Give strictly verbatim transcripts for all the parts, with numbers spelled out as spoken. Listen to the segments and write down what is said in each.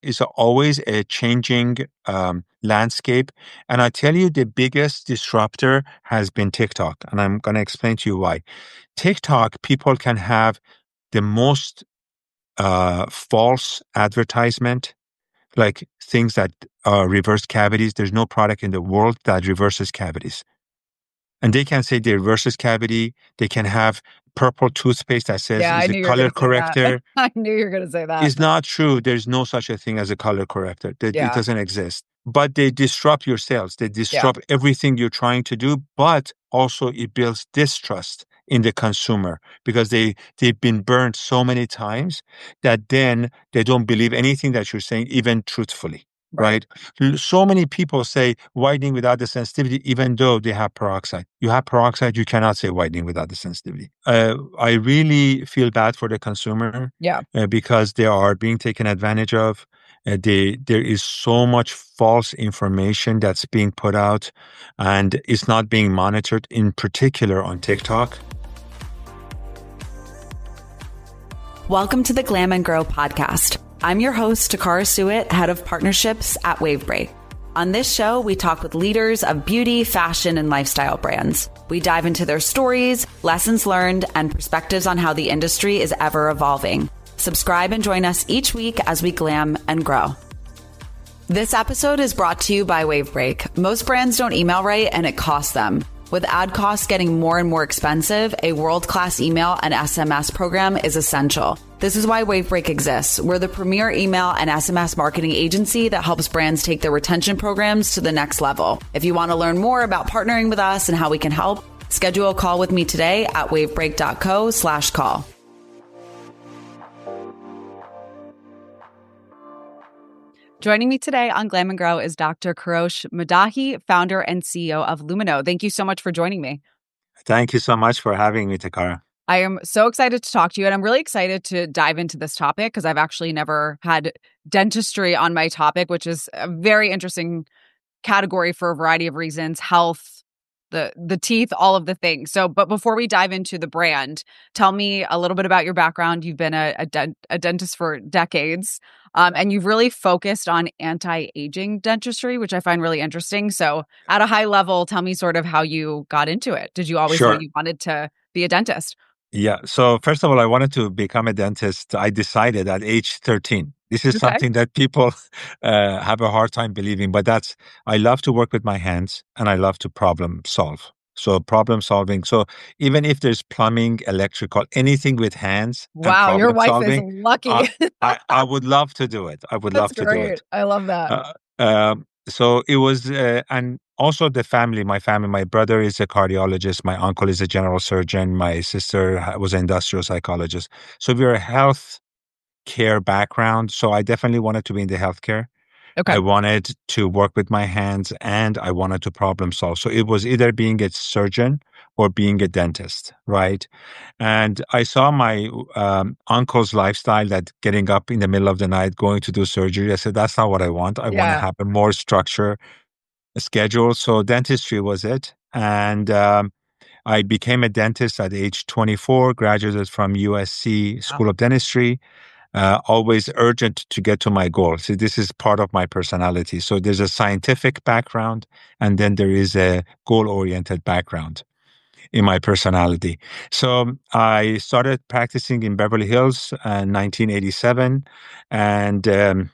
is always a changing um, landscape. And I tell you, the biggest disruptor has been TikTok. And I'm going to explain to you why. TikTok, people can have the most uh, false advertisement, like things that uh, reverse cavities. There's no product in the world that reverses cavities. And they can say they reverses cavity. They can have purple toothpaste that says yeah, is a color corrector. I knew you were going to say that. It's not true. There's no such a thing as a color corrector. It, yeah. it doesn't exist. But they disrupt your sales. They disrupt yeah. everything you're trying to do. But also it builds distrust in the consumer because they, they've been burned so many times that then they don't believe anything that you're saying, even truthfully. Right. right? So many people say whitening without the sensitivity, even though they have peroxide. You have peroxide, you cannot say whitening without the sensitivity. Uh, I really feel bad for the consumer yeah. uh, because they are being taken advantage of. Uh, they, there is so much false information that's being put out and it's not being monitored, in particular on TikTok. Welcome to the Glam and Grow podcast. I'm your host, Takara Suet, head of partnerships at Wavebreak. On this show, we talk with leaders of beauty, fashion, and lifestyle brands. We dive into their stories, lessons learned, and perspectives on how the industry is ever evolving. Subscribe and join us each week as we glam and grow. This episode is brought to you by Wavebreak. Most brands don't email right, and it costs them. With ad costs getting more and more expensive, a world-class email and S M S program is essential. This is why Wavebreak exists. We're the premier email and S M S marketing agency that helps brands take their retention programs to the next level. If you want to learn more about partnering with us and how we can help, schedule a call with me today at wavebreak.co slash call. Joining me today on Glam and Grow is Doctor Kourosh Madahi, founder and C E O of Lumino. Thank you so much for joining me. Thank you so much for having me, Takara. I am so excited to talk to you, and I'm really excited to dive into this topic because I've actually never had dentistry on my topic, which is a very interesting category for a variety of reasons, health, the the teeth, all of the things. So, but before we dive into the brand, tell me a little bit about your background. You've been a, a, dent, a dentist for decades. Um, and you've really focused on anti-aging dentistry, which I find really interesting. So at a high level, tell me sort of how you got into it. Did you always sure. know you wanted to be a dentist? Yeah. So first of all, I wanted to become a dentist. I decided at age thirteen. This is okay. something that people uh, have a hard time believing, but that's, I love to work with my hands and I love to problem solve. So problem solving. So even if there's plumbing, electrical, anything with hands. Wow, your wife solving, is lucky. I, I, I would love to do it. I would That's love to great. do it. I love that. Uh, um, so it was, uh, and also the family, my family, my brother is a cardiologist. My uncle is a general surgeon. My sister was an industrial psychologist. So we're a health care background. So I definitely wanted to be in the healthcare. Okay. I wanted to work with my hands and I wanted to problem solve. So it was either being a surgeon or being a dentist, right? And I saw my um, uncle's lifestyle, that getting up in the middle of the night, going to do surgery. I said, that's not what I want. I yeah. want to have a more structure, a schedule. So dentistry was it. And um, I became a dentist at age twenty-four, graduated from U S C School wow. of Dentistry. Uh, always urgent to get to my goal. So this is part of my personality. So there's a scientific background and then there is a goal-oriented background in my personality. So I started practicing in Beverly Hills in nineteen eighty-seven. And um,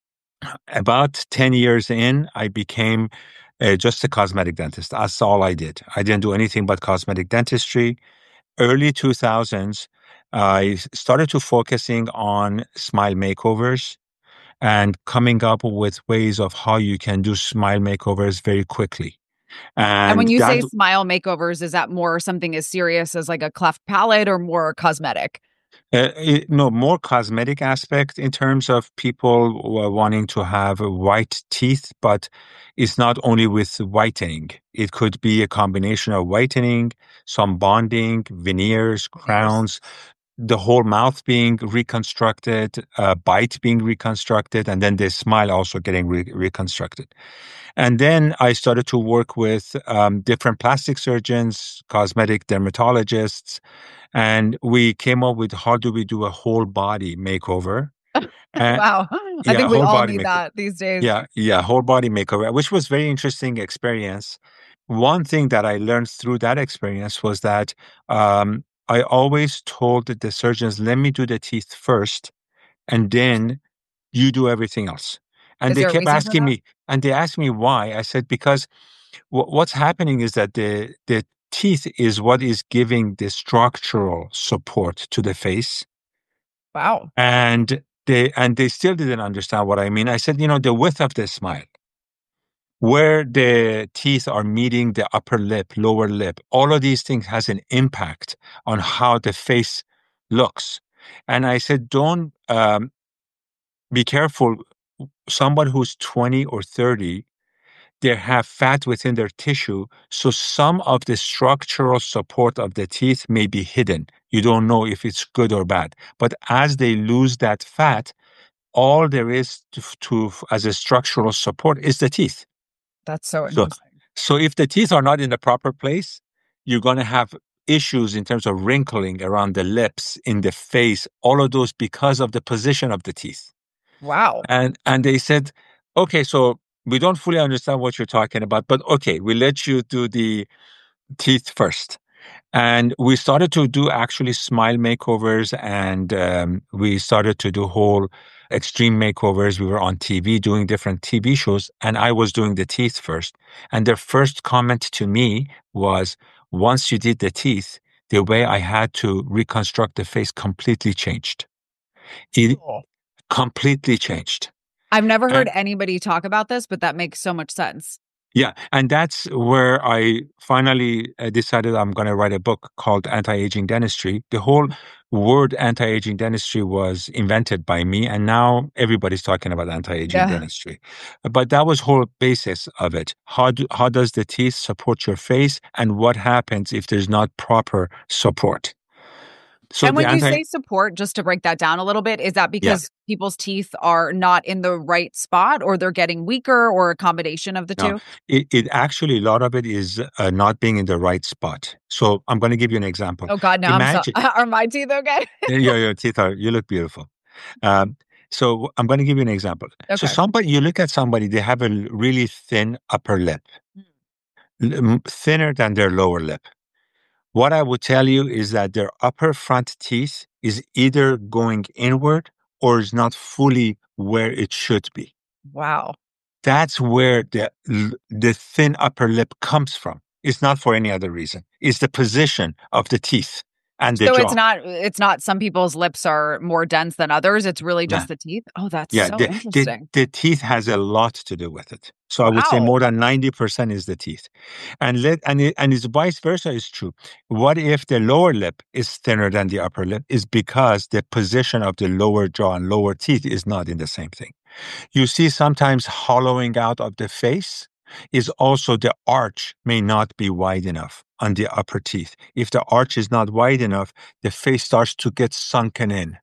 about ten years in, I became uh, just a cosmetic dentist. That's all I did. I didn't do anything but cosmetic dentistry. Early two thousands, I started to focusing on smile makeovers and coming up with ways of how you can do smile makeovers very quickly. And, and when you that, say smile makeovers, is that more something as serious as like a cleft palate or more cosmetic? Uh, it, no, more cosmetic aspect in terms of people wanting to have white teeth, but it's not only with whitening. It could be a combination of whitening, some bonding, veneers, crowns, the whole mouth being reconstructed, uh, bite being reconstructed, and then the smile also getting re- reconstructed. And then I started to work with um, different plastic surgeons, cosmetic dermatologists, and we came up with how do we do a whole body makeover And, Wow. I yeah, think we whole all body need makeup. that these days. Yeah, yeah, whole body makeover, which was very interesting experience. One thing that I learned through that experience was that um, I always told the surgeons, let me do the teeth first, and then you do everything else. And Is they there a kept reason for asking that? me, and they asked me why. I said, because w- what's happening is that the, the teeth is what is giving the structural support to the face. Wow. And they, and they still didn't understand what I mean. I said, you know, the width of the smile, where the teeth are meeting the upper lip, lower lip, all of these things has an impact on how the face looks. And I said, don't um, be careful. Someone who's twenty or thirty, they have fat within their tissue. So some of the structural support of the teeth may be hidden. You don't know if it's good or bad. But as they lose that fat, all there is to, to as a structural support is the teeth. That's so So, interesting. so if the teeth are not in the proper place, you're going to have issues in terms of wrinkling around the lips, in the face, all of those because of the position of the teeth. Wow. And and they said, okay, so we don't fully understand what you're talking about, but okay, we let you do the teeth first. And we started to do actually smile makeovers, and um, we started to do whole extreme makeovers. We were on T V doing different T V shows, and I was doing the teeth first. And their first comment to me was, once you did the teeth, the way I had to reconstruct the face completely changed. It Cool. completely changed. I've never heard And anybody talk about this, but that makes so much sense. yeah, and that's where I finally uh, decided I'm going to write a book called Anti-Aging Dentistry. The whole word anti-aging dentistry was invented by me, and now everybody's talking about anti-aging Yeah. dentistry. But that was whole basis of it. How do, how does the teeth support your face, and what happens if there's not proper support? So And the when you anti say support, just to break that down a little bit, is that yeah. because people's teeth are not in the right spot, or they're getting weaker, or a combination of the No, two? it, it actually, a lot of it is uh, not being in the right spot. So I'm going to give you an example. Oh God, no, I'm so, Imagine, are my teeth okay? your, your teeth are, you look beautiful. Um, so I'm going to give you an example. So Okay. somebody, you look at somebody, they have a l- really thin upper lip, l- m- thinner than their lower lip. What I would tell you is that their upper front teeth is either going inward or is not fully where it should be. Wow. That's where the l- the thin upper lip comes from. It's not for any other reason. It's the position of the teeth and the So it's jaw. not it's not some people's lips are more dense than others. It's really Yeah, just the teeth. Oh, that's yeah. so The, the interesting. the teeth has a lot to do with it. So I would say Wow. more than ninety percent is the teeth, and let and it, and it's vice versa is true. What if the lower lip is thinner than the upper lip? Is because the position of the lower jaw and lower teeth is not in the same thing. You see sometimes hollowing out of the face is also the arch may not be wide enough on the upper teeth. If the arch is not wide enough, the face starts to get sunken in.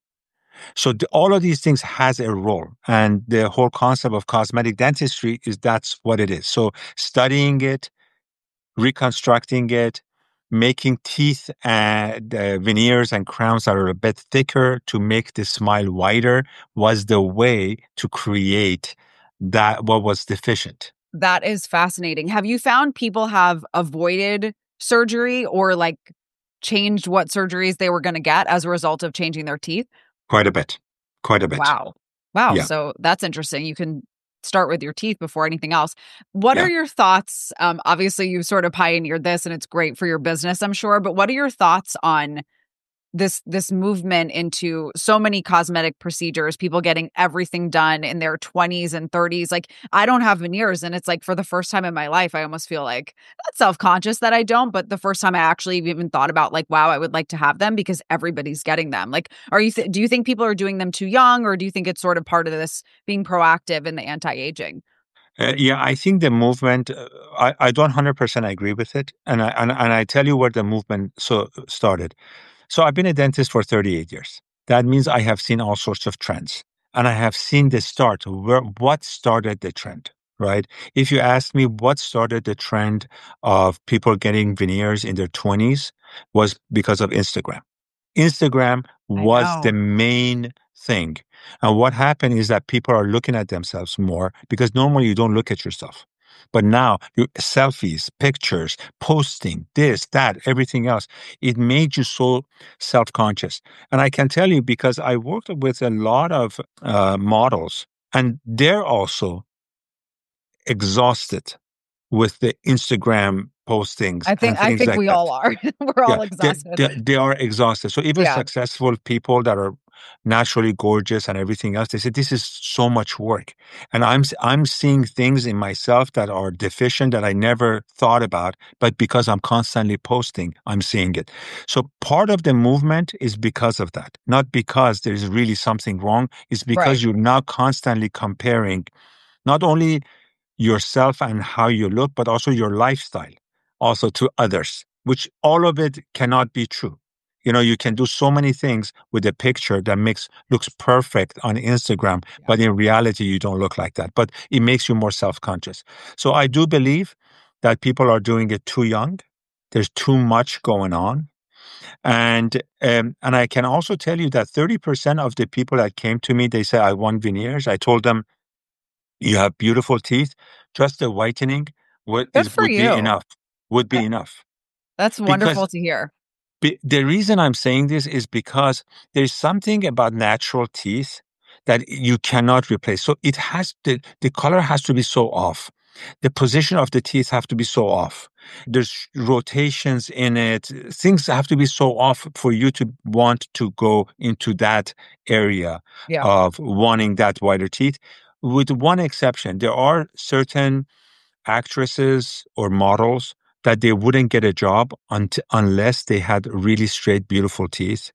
So the, all of these things has a role. And the whole concept of cosmetic dentistry is that's what it is. So studying it, reconstructing it, making teeth and uh, veneers and crowns that are a bit thicker to make the smile wider was the way to create that what was deficient. That is fascinating. Have you found people have avoided surgery or like changed what surgeries they were going to get as a result of changing their teeth? Quite a bit. Quite a bit. Wow. Wow. Yeah. So that's interesting. You can start with your teeth before anything else. What Yeah. are your thoughts? Um, obviously, you sort of pioneered this and it's great for your business, I'm sure. But what are your thoughts on this this movement into so many cosmetic procedures, people getting everything done in their twenties and thirties? Like, I don't have veneers, and it's like for the first time in my life, I almost feel like not self-conscious that I don't, but the first time I actually even thought about like, wow, I would like to have them because everybody's getting them. Like, are you th- do you think people are doing them too young, or do you think it's sort of part of this being proactive in the anti-aging? Uh, yeah, I think the movement, uh, I, I don't one hundred percent agree with it. And I, and, and I tell you where the movement so started. So I've been a dentist for thirty-eight years. That means I have seen all sorts of trends. And I have seen the start, where, what started the trend, right? If you ask me what started the trend of people getting veneers in their twenties was because of Instagram. Instagram I was the know. main thing. And what happened is that people are looking at themselves more because normally you don't look at yourself. But now, you, selfies, pictures, posting, this, that, everything else, it made you so self-conscious. And I can tell you because I worked with a lot of uh, models, and they're also exhausted with the Instagram postings I think and I things think like we that. all are. We're all Yeah, exhausted. They, they, they are exhausted. So even Yeah. successful people that are naturally gorgeous and everything else, they say this is so much work, and I'm I'm seeing things in myself that are deficient that I never thought about, but because I'm constantly posting, I'm seeing it. So part of the movement is because of that, not because there's really something wrong. It's because Right. you're now constantly comparing, not only yourself and how you look, but also your lifestyle, also to others, which all of it cannot be true. You know, you can do so many things with a picture that makes looks perfect on Instagram, Yeah. but in reality, you don't look like that. But it makes you more self-conscious. So I do believe that people are doing it too young. There's too much going on. And um, and I can also tell you that thirty percent of the people that came to me, they say, I want veneers. I told them, you have beautiful teeth. Just the whitening would Good is for would be you. enough. Would be Uh, enough. That's Because wonderful to hear. be, the reason I'm saying this is because there's something about natural teeth that you cannot replace. So it has the the color has to be so off. The position of the teeth have to be so off. There's rotations in it. Things have to be so off for you to want to go into that area Yeah. of wanting that whiter teeth. With one exception, there are certain actresses or models that they wouldn't get a job unt- unless they had really straight, beautiful teeth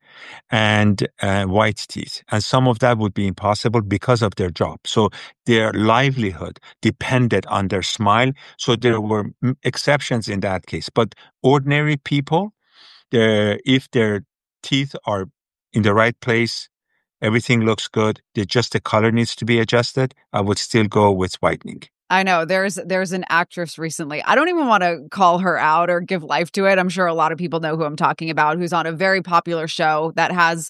and uh, white teeth. And some of that would be impossible because of their job. So their livelihood depended on their smile. So there were mm, exceptions in that case. But ordinary people, they're- if their teeth are in the right place, everything looks good, they just the color needs to be adjusted, I would still go with whitening. I know there's there's an actress recently. I don't even want to call her out or give life to it. I'm sure a lot of people know who I'm talking about, who's on a very popular show that has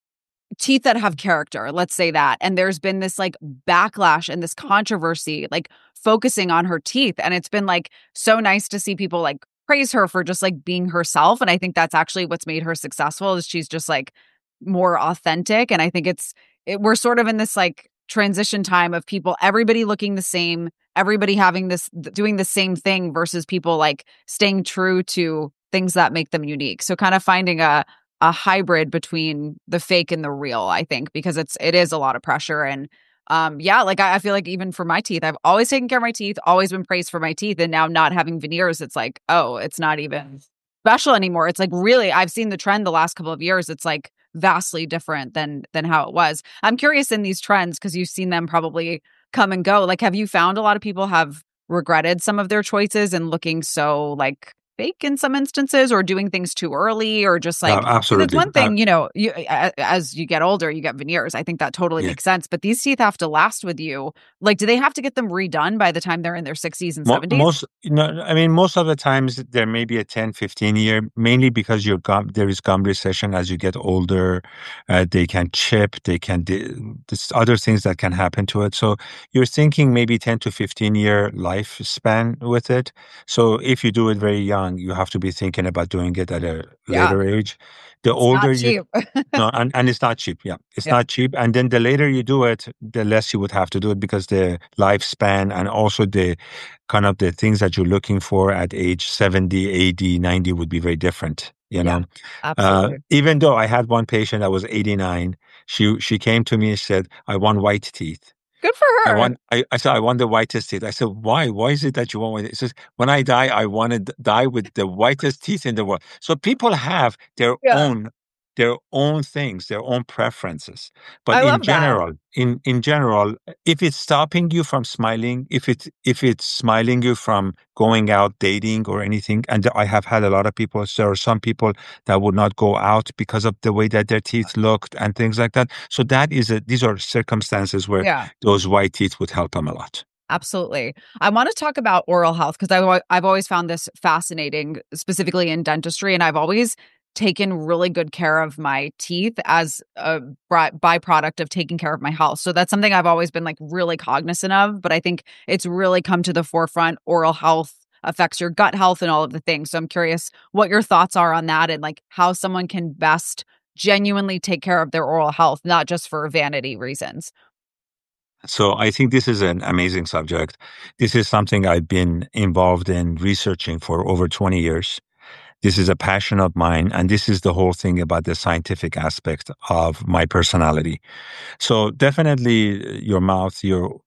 teeth that have character, let's say that. And there's been this like backlash and this controversy, like focusing on her teeth. And it's been like so nice to see people like praise her for just like being herself. And I think that's actually what's made her successful is she's just like more authentic. And I think it's, it, we're sort of in this like transition time of people, everybody looking the same, everybody having this, doing the same thing versus people like staying true to things that make them unique. So kind of finding a, a hybrid between the fake and the real, I think, because it's, it is a lot of pressure. And um, yeah, like I, I feel like even for my teeth, I've always taken care of my teeth, always been praised for my teeth. And now not having veneers, it's like, oh, it's not even special anymore. It's like really, I've seen the trend the last couple of years. It's like vastly different than, than how it was. I'm curious in these trends, because you've seen them probably come and go. Like, have you found a lot of people have regretted some of their choices and looking so like fake in some instances, or doing things too early, or just like, Uh, absolutely. it's one thing, Uh, you know, you as you get older, you get veneers. I think that totally yeah. makes sense. But these teeth have to last with you. Like, do they have to get them redone by the time they're in their sixties and Mo- seventies? Most, you know, I mean, most of the times there may be a ten, fifteen year, mainly because your gum, there is gum recession as you get older. Uh, they can chip, they can, di- there's other things that can happen to it. So you're thinking maybe ten to fifteen year lifespan with it. So if you do it very young, you have to be thinking about doing it at a Yeah. later age. The It's older not you, cheap. no, and, and it's not cheap. Yeah, it's Yeah. not cheap. And then the later you do it, the less you would have to do it because the lifespan and also the kind of the things that you're looking for at age seventy, eighty, ninety would be very different. You Yeah, know, uh, absolutely. even though I had one patient that was eighty-nine, she she came to me and said, I want white teeth. Good for I her. want, I, I said, I want the whitest teeth. I said, why? Why is it that you want white? It says, when I die, I want to die with the whitest teeth in the world. So people have their Yeah. own, their own things, their own preferences. But I in love that. general, in, in general, if it's stopping you from smiling, if it, if it's smiling you from going out dating or anything, and I have had a lot of people, so there are some people that would not go out because of the way that their teeth looked and things like that. So that is a, these are circumstances where Yeah. those white teeth would help them a lot. Absolutely. I want to talk about oral health because I've, I've always found this fascinating, specifically in dentistry. And I've always taken really good care of my teeth as a by- byproduct of taking care of my health. So that's something I've always been like really cognizant of, but I think it's really come to the forefront. Oral health affects your gut health and all of the things. So I'm curious what your thoughts are on that and like how someone can best genuinely take care of their oral health, not just for vanity reasons. So I think this is an amazing subject. This is something I've been involved in researching for over twenty years. This is a passion of mine, and this is the whole thing about the scientific aspect of my personality. So definitely your mouth your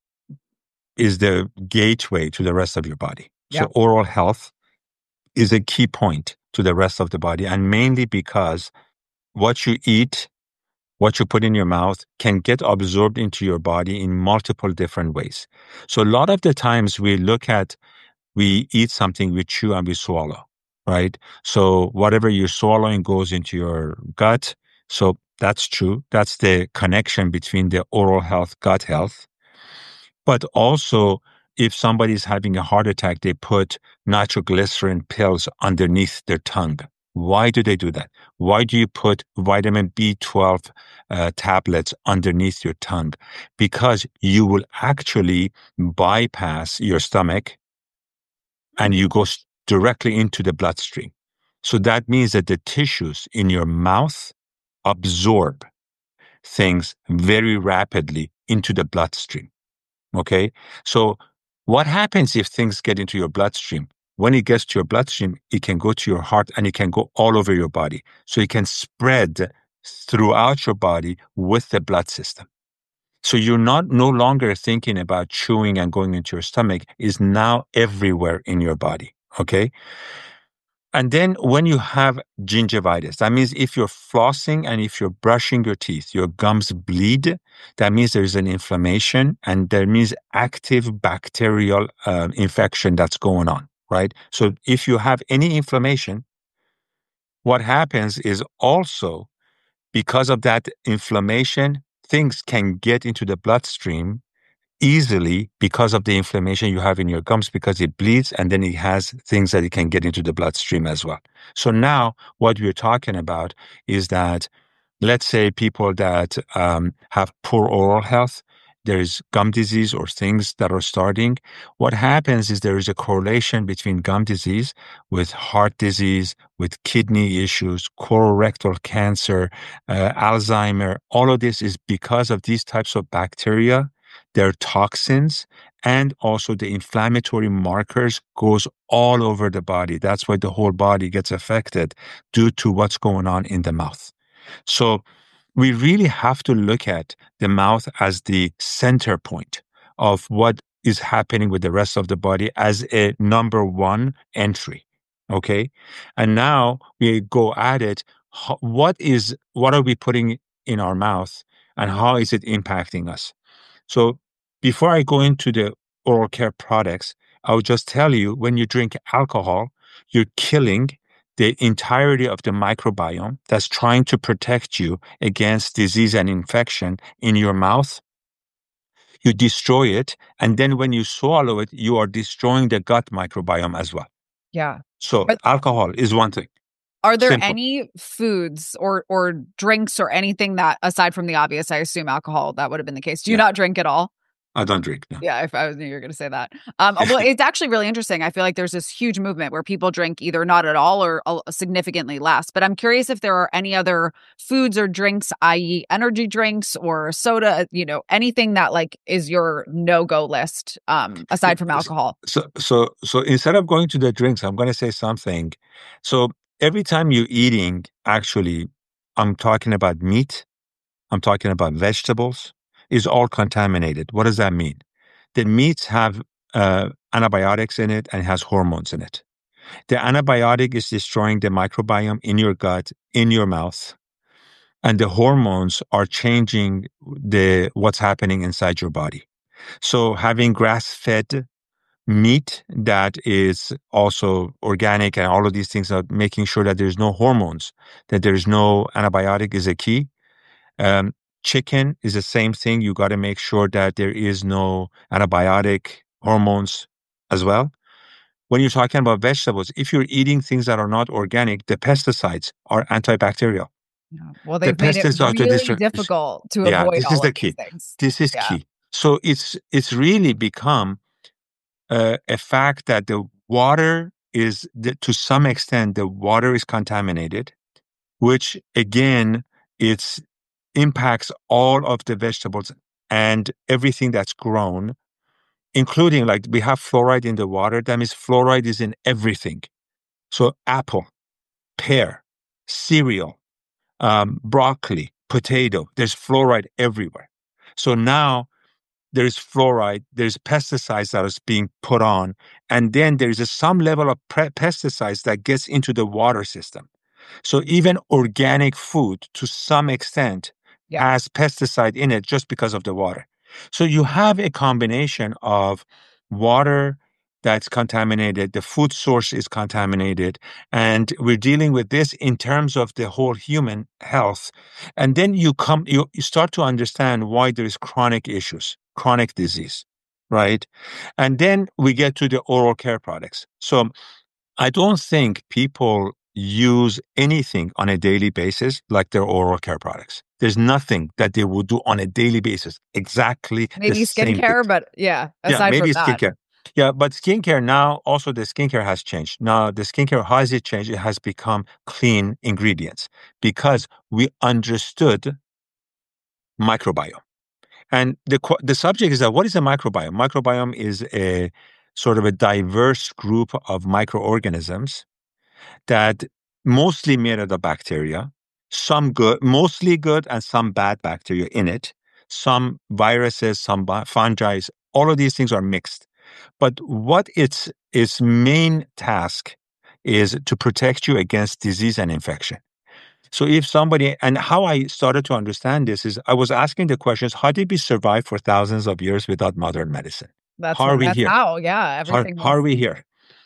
is the gateway to the rest of your body. Yeah. So oral health is a key point to the rest of the body, and mainly because what you eat, what you put in your mouth can get absorbed into your body in multiple different ways. So a lot of the times we look at, we eat something, we chew and we swallow, right? So whatever you're swallowing goes into your gut. So that's true. That's the connection between the oral health, gut health. But also, if somebody's having a heart attack, they put nitroglycerin pills underneath their tongue. Why do they do that? Why do you put vitamin B twelve uh, tablets underneath your tongue? Because you will actually bypass your stomach and you go directly into the bloodstream. So that means that the tissues in your mouth absorb things very rapidly into the bloodstream. Okay. So what happens if things get into your bloodstream? When it gets to your bloodstream, it can go to your heart and it can go all over your body. So it can spread throughout your body with the blood system. So you're not no longer thinking about chewing and going into your stomach. Is now everywhere in your body. Okay. And then when you have gingivitis, that means if you're flossing and if you're brushing your teeth, your gums bleed, that means there's an inflammation and there means active bacterial uh, infection that's going on, right? So if you have any inflammation, what happens is also because of that inflammation, things can get into the bloodstream easily because of the inflammation you have in your gums, because it bleeds and then it has things that it can get into the bloodstream as well. So now what we're talking about is that, let's say people that um, have poor oral health, there's gum disease or things that are starting. What happens is there is a correlation between gum disease with heart disease, with kidney issues, colorectal cancer, uh, Alzheimer. All of this is because of these types of bacteria. Their toxins and also the inflammatory markers goes all over the body. That's why the whole body gets affected due to what's going on in the mouth. So we really have to look at the mouth as the center point of what is happening with the rest of the body as a number one entry. Okay. And now we go at it. What is, what are we putting in our mouth and how is it impacting us? So before I go into the oral care products, I'll just tell you, when you drink alcohol, you're killing the entirety of the microbiome that's trying to protect you against disease and infection in your mouth. You destroy it. And then when you swallow it, you are destroying the gut microbiome as well. Yeah. So But- alcohol is one thing. Are there Simple. any foods or or drinks or anything that, aside from the obvious, I assume alcohol, that would have been the case. Do you Yeah. not drink at all? I don't drink. No. Yeah, if I was knew you were going to say that. Um, well, it's actually really interesting. I feel like there's this huge movement where people drink either not at all or uh, significantly less. But I'm curious if there are any other foods or drinks, that is energy drinks or soda, you know, anything that like is your no-go list um, aside from alcohol. So, so, so instead of going to the drinks, I'm going to say something. So every time you're eating, actually, I'm talking about meat, I'm talking about vegetables, is all contaminated. What does that mean? The meats have uh, antibiotics in it and has hormones in it. The antibiotic is destroying the microbiome in your gut, in your mouth, and the hormones are changing the what's happening inside your body. So having grass-fed meat that is also organic and all of these things are making sure that there's no hormones, that there's no antibiotic is a key. Um, chicken is the same thing. You got to make sure that there is no antibiotic hormones as well. when you're talking about vegetables, if you're eating things that are not organic, the pesticides are antibacterial. Yeah. Well, The they've made it pesticides are to really destroy. difficult to Yeah, avoid this is all of the these key. things. This is Yeah. key. So it's it's really become uh, a fact that the water is, the, to some extent, the water is contaminated, which again, it's impacts all of the vegetables and everything that's grown, including, like, we have fluoride in the water. That means fluoride is in everything. So apple, pear, cereal, um, broccoli, potato, there's fluoride everywhere. So now there's fluoride, there's pesticides that is being put on, and then there is a, some level of pre- pesticides that gets into the water system. So even organic food, to some extent, Yeah. has pesticide in it just because of the water. So you have a combination of water that's contaminated, the food source is contaminated, and we're dealing with this in terms of the whole human health. And then you come, you, you start to understand why there is chronic issues, chronic disease, right? And then we get to the oral care products. So I don't think people use anything on a daily basis like their oral care products. There's nothing that they would do on a daily basis exactly Maybe the same thing. skincare, but yeah, Yeah, aside maybe from that. skincare. Yeah, but skincare now, also the skincare has changed. Now the skincare, how has it changed? It has become clean ingredients because we understood microbiome. And the the subject is that, what is a microbiome? Microbiome is a sort of a diverse group of microorganisms that mostly made out of bacteria, some good, mostly good, and some bad bacteria in it, some viruses, some fungi. All of these things are mixed. But what its its main task is to protect you against disease and infection. So if somebody, and how I started to understand this is I was asking the questions, how did we survive for thousands of years without modern medicine? That's How are we that's here? how, yeah, How, everything how are was. we here?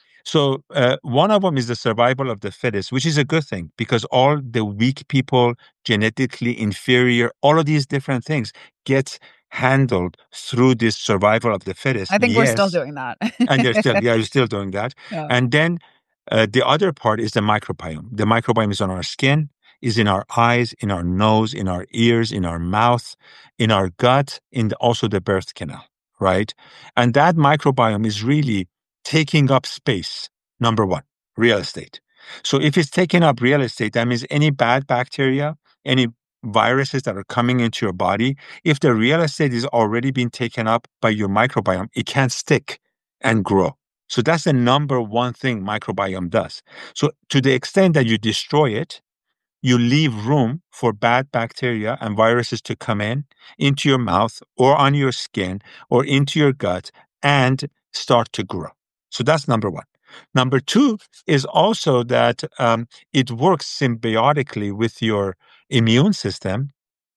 So uh, one of them is the survival of the fittest, which is a good thing because all the weak people, genetically inferior, all of these different things get handled through this survival of the fittest. I think we're still Yes. doing that. And they're still, yeah, you're still doing that. Yeah. And then uh, the other part is the microbiome. The microbiome is on our skin, is in our eyes, in our nose, in our ears, in our mouth, in our gut, in the, also the birth canal, right? And that microbiome is really taking up space. Number one, real estate. So if it's taking up real estate, that means any bad bacteria, any viruses that are coming into your body, if the real estate is already being taken up by your microbiome, it can't stick and grow. So that's the number one thing microbiome does. So to the extent that you destroy it, you leave room for bad bacteria and viruses to come in into your mouth or on your skin or into your gut and start to grow. So that's number one. Number two is also that um, it works symbiotically with your immune system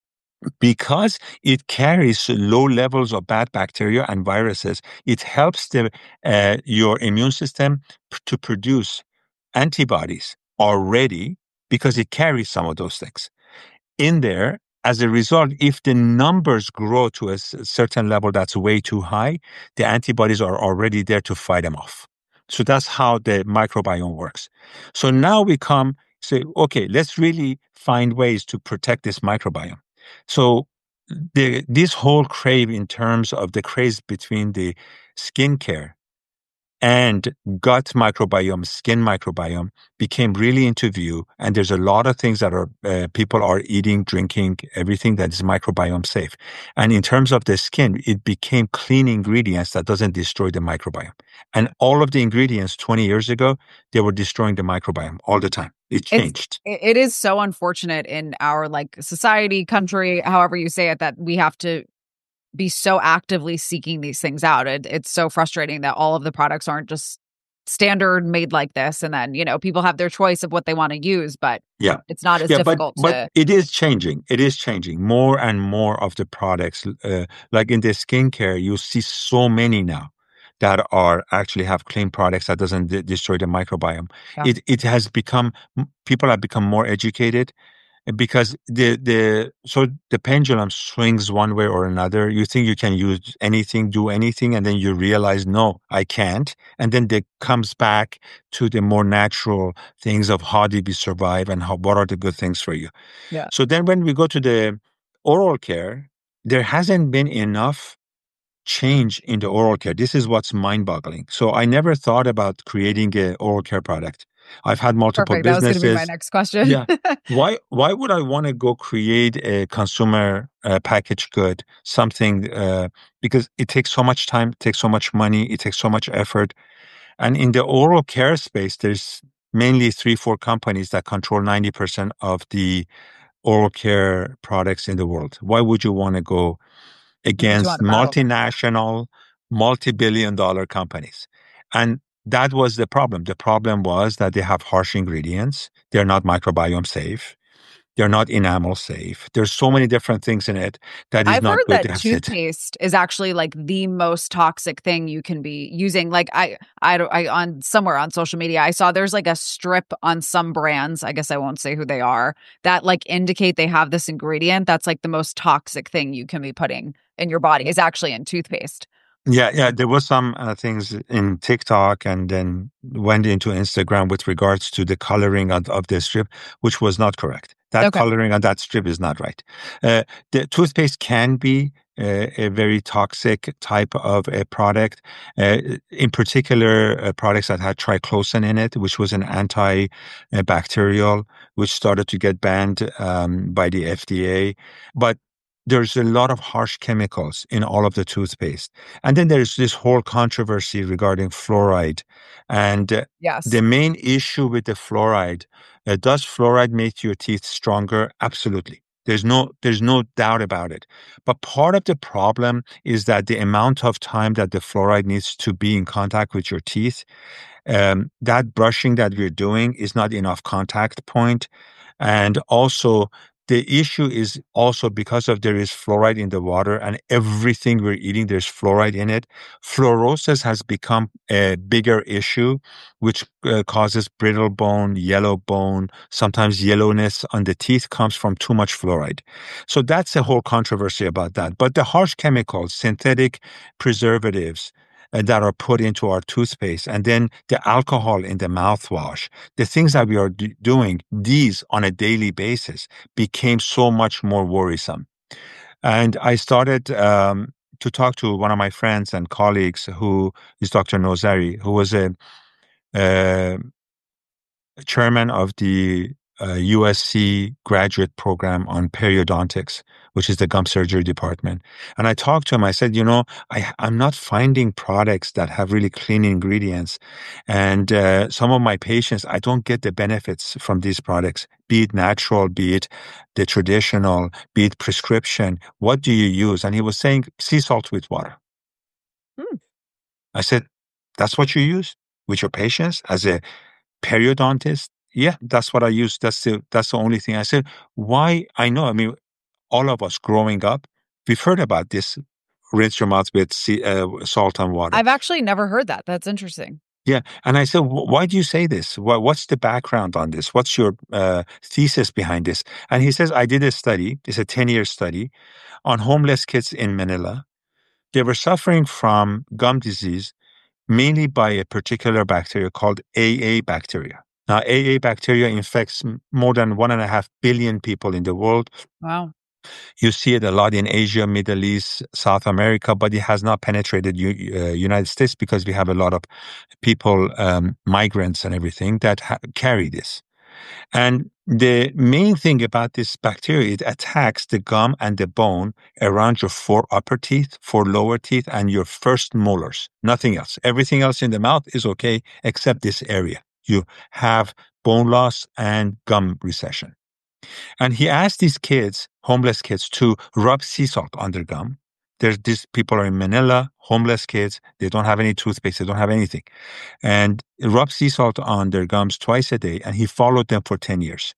because it carries low levels of bad bacteria and viruses. It helps the, uh, your immune system p- to produce antibodies already because it carries some of those things in there. As a result, if the numbers grow to a s- certain level that's way too high, the antibodies are already there to fight them off. So that's how the microbiome works. So now we come say, okay, let's really find ways to protect this microbiome. So the, this whole crave in terms of the craze between the skincare and gut microbiome, skin microbiome became really into view. And there's a lot of things that are uh, people are eating, drinking, everything that is microbiome safe. And in terms of the skin, it became clean ingredients that doesn't destroy the microbiome. And all of the ingredients twenty years ago, they were destroying the microbiome all the time. It changed. It's, it is so unfortunate in our like society, country, however you say it, that we have to be so actively seeking these things out. It, it's so frustrating that all of the products aren't just standard made like this. And then, you know, people have their choice of what they want to use, but yeah, it's not as yeah, difficult but, to. But it is changing. It is changing. More and more of the products, uh, like in the skincare, you see so many now that are actually have clean products that doesn't d- destroy the microbiome. Yeah. It it has become, people have become more educated. because the the so the pendulum swings one way or another. You think you can use anything, do anything, and then you realize, no, I can't. And then it comes back to the more natural things of how did we survive and how what are the good things for you. Yeah. So then when we go to the oral care, there hasn't been enough change in the oral care. This is what's mind-boggling. So I never thought about creating an oral care product. I've had multiple Perfect. That was businesses. going to be my next question. Yeah. Why why would I want to go create a consumer uh, packaged good, something, uh, because it takes so much time, it takes so much money, it takes so much effort. And in the oral care space, there's mainly three, four companies that control ninety percent of the oral care products in the world. Why would you want to go against multinational, multi-billion dollar companies? And that was the problem. The problem was that they have harsh ingredients. They're not microbiome safe. They're not enamel safe. There's so many different things in it that is I've not heard good. that toothpaste is actually like the most toxic thing you can be using. Like I, I, I, on somewhere on social media, I saw there's like a strip on some brands, I guess I won't say who they are, that like indicate they have this ingredient that's like the most toxic thing you can be putting in your body is actually in toothpaste. Yeah, yeah. There was some uh, things in TikTok and then went into Instagram with regards to the coloring of, of the strip, which was not correct. That Okay. coloring on that strip is not right. Uh, the toothpaste can be uh, a very toxic type of a product. Uh, in particular, uh, products that had triclosan in it, which was an antibacterial, which started to get banned um, by the F D A. But there's a lot of harsh chemicals in all of the toothpaste. And then there's this whole controversy regarding fluoride. And uh, yes. the main issue with the fluoride, uh, does fluoride make your teeth stronger? Absolutely. There's no, there's no doubt about it. But part of the problem is that the amount of time that the fluoride needs to be in contact with your teeth, um, that brushing that we're doing is not enough contact point. And also, the issue is also because of there is fluoride in the water and everything we're eating, there's fluoride in it. Fluorosis has become a bigger issue, which uh, causes brittle bone, yellow bone. Sometimes yellowness on the teeth comes from too much fluoride. So that's a whole controversy about that. But the harsh chemicals, synthetic preservatives, Uh, that are put into our toothpaste, and then the alcohol in the mouthwash, the things that we are d- doing, these on a daily basis became so much more worrisome. And I started um, to talk to one of my friends and colleagues who is Doctor Nozari, who was a, a chairman of the uh, U S C graduate program on periodontics, which is the gum surgery department. And I talked to him. I said, you know, I, I'm not finding products that have really clean ingredients. And uh, some of my patients, I don't get the benefits from these products, be it natural, be it the traditional, be it prescription. What do you use? And he was saying sea salt with water. Hmm. I said, that's what you use with your patients as a periodontist? Yeah, that's what I use. That's the that's the only thing. I said, why? I know. I mean, all of us growing up, we've heard about this. Rinse your mouth with sea, uh, salt and water. I've actually never heard that. That's interesting. Yeah, and I said, why do you say this? What, what's the background on this? What's your uh, thesis behind this? And he says, I did a study. It's a ten-year study on homeless kids in Manila. They were suffering from gum disease, mainly by a particular bacteria called A A bacteria. Now, A A bacteria infects more than one and a half billion people in the world. Wow. You see it a lot in Asia, Middle East, South America, but it has not penetrated U- uh, United States because we have a lot of people, um, migrants and everything that ha- carry this. And the main thing about this bacteria, it attacks the gum and the bone around your four upper teeth, four lower teeth, and your first molars. Nothing else. Everything else in the mouth is okay, except this area. You have bone loss and gum recession. And he asked these kids, homeless kids, to rub sea salt on their gum. There's these people are in Manila, homeless kids. They don't have any toothpaste. They don't have anything. And rub sea salt on their gums twice a day. And he followed them for ten years.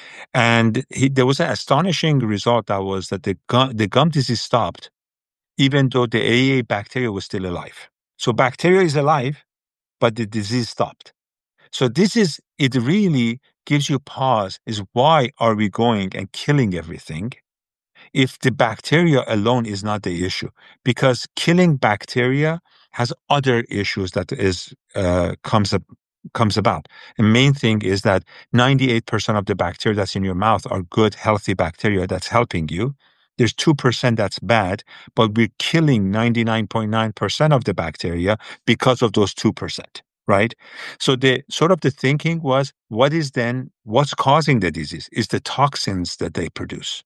And he, there was an astonishing result that was that the gum, the gum disease stopped, even though the A A bacteria was still alive. So bacteria is alive, but the disease stopped. So this is, it really gives you pause is, why are we going and killing everything if the bacteria alone is not the issue? Because killing bacteria has other issues that is uh, comes up comes about. The main thing is that ninety-eight percent of the bacteria that's in your mouth are good, healthy bacteria that's helping you. There's two percent that's bad, but we're killing ninety-nine point nine percent of the bacteria because of those two percent, right? So the sort of the thinking was, what is then, what's causing the disease? Is the toxins that they produce.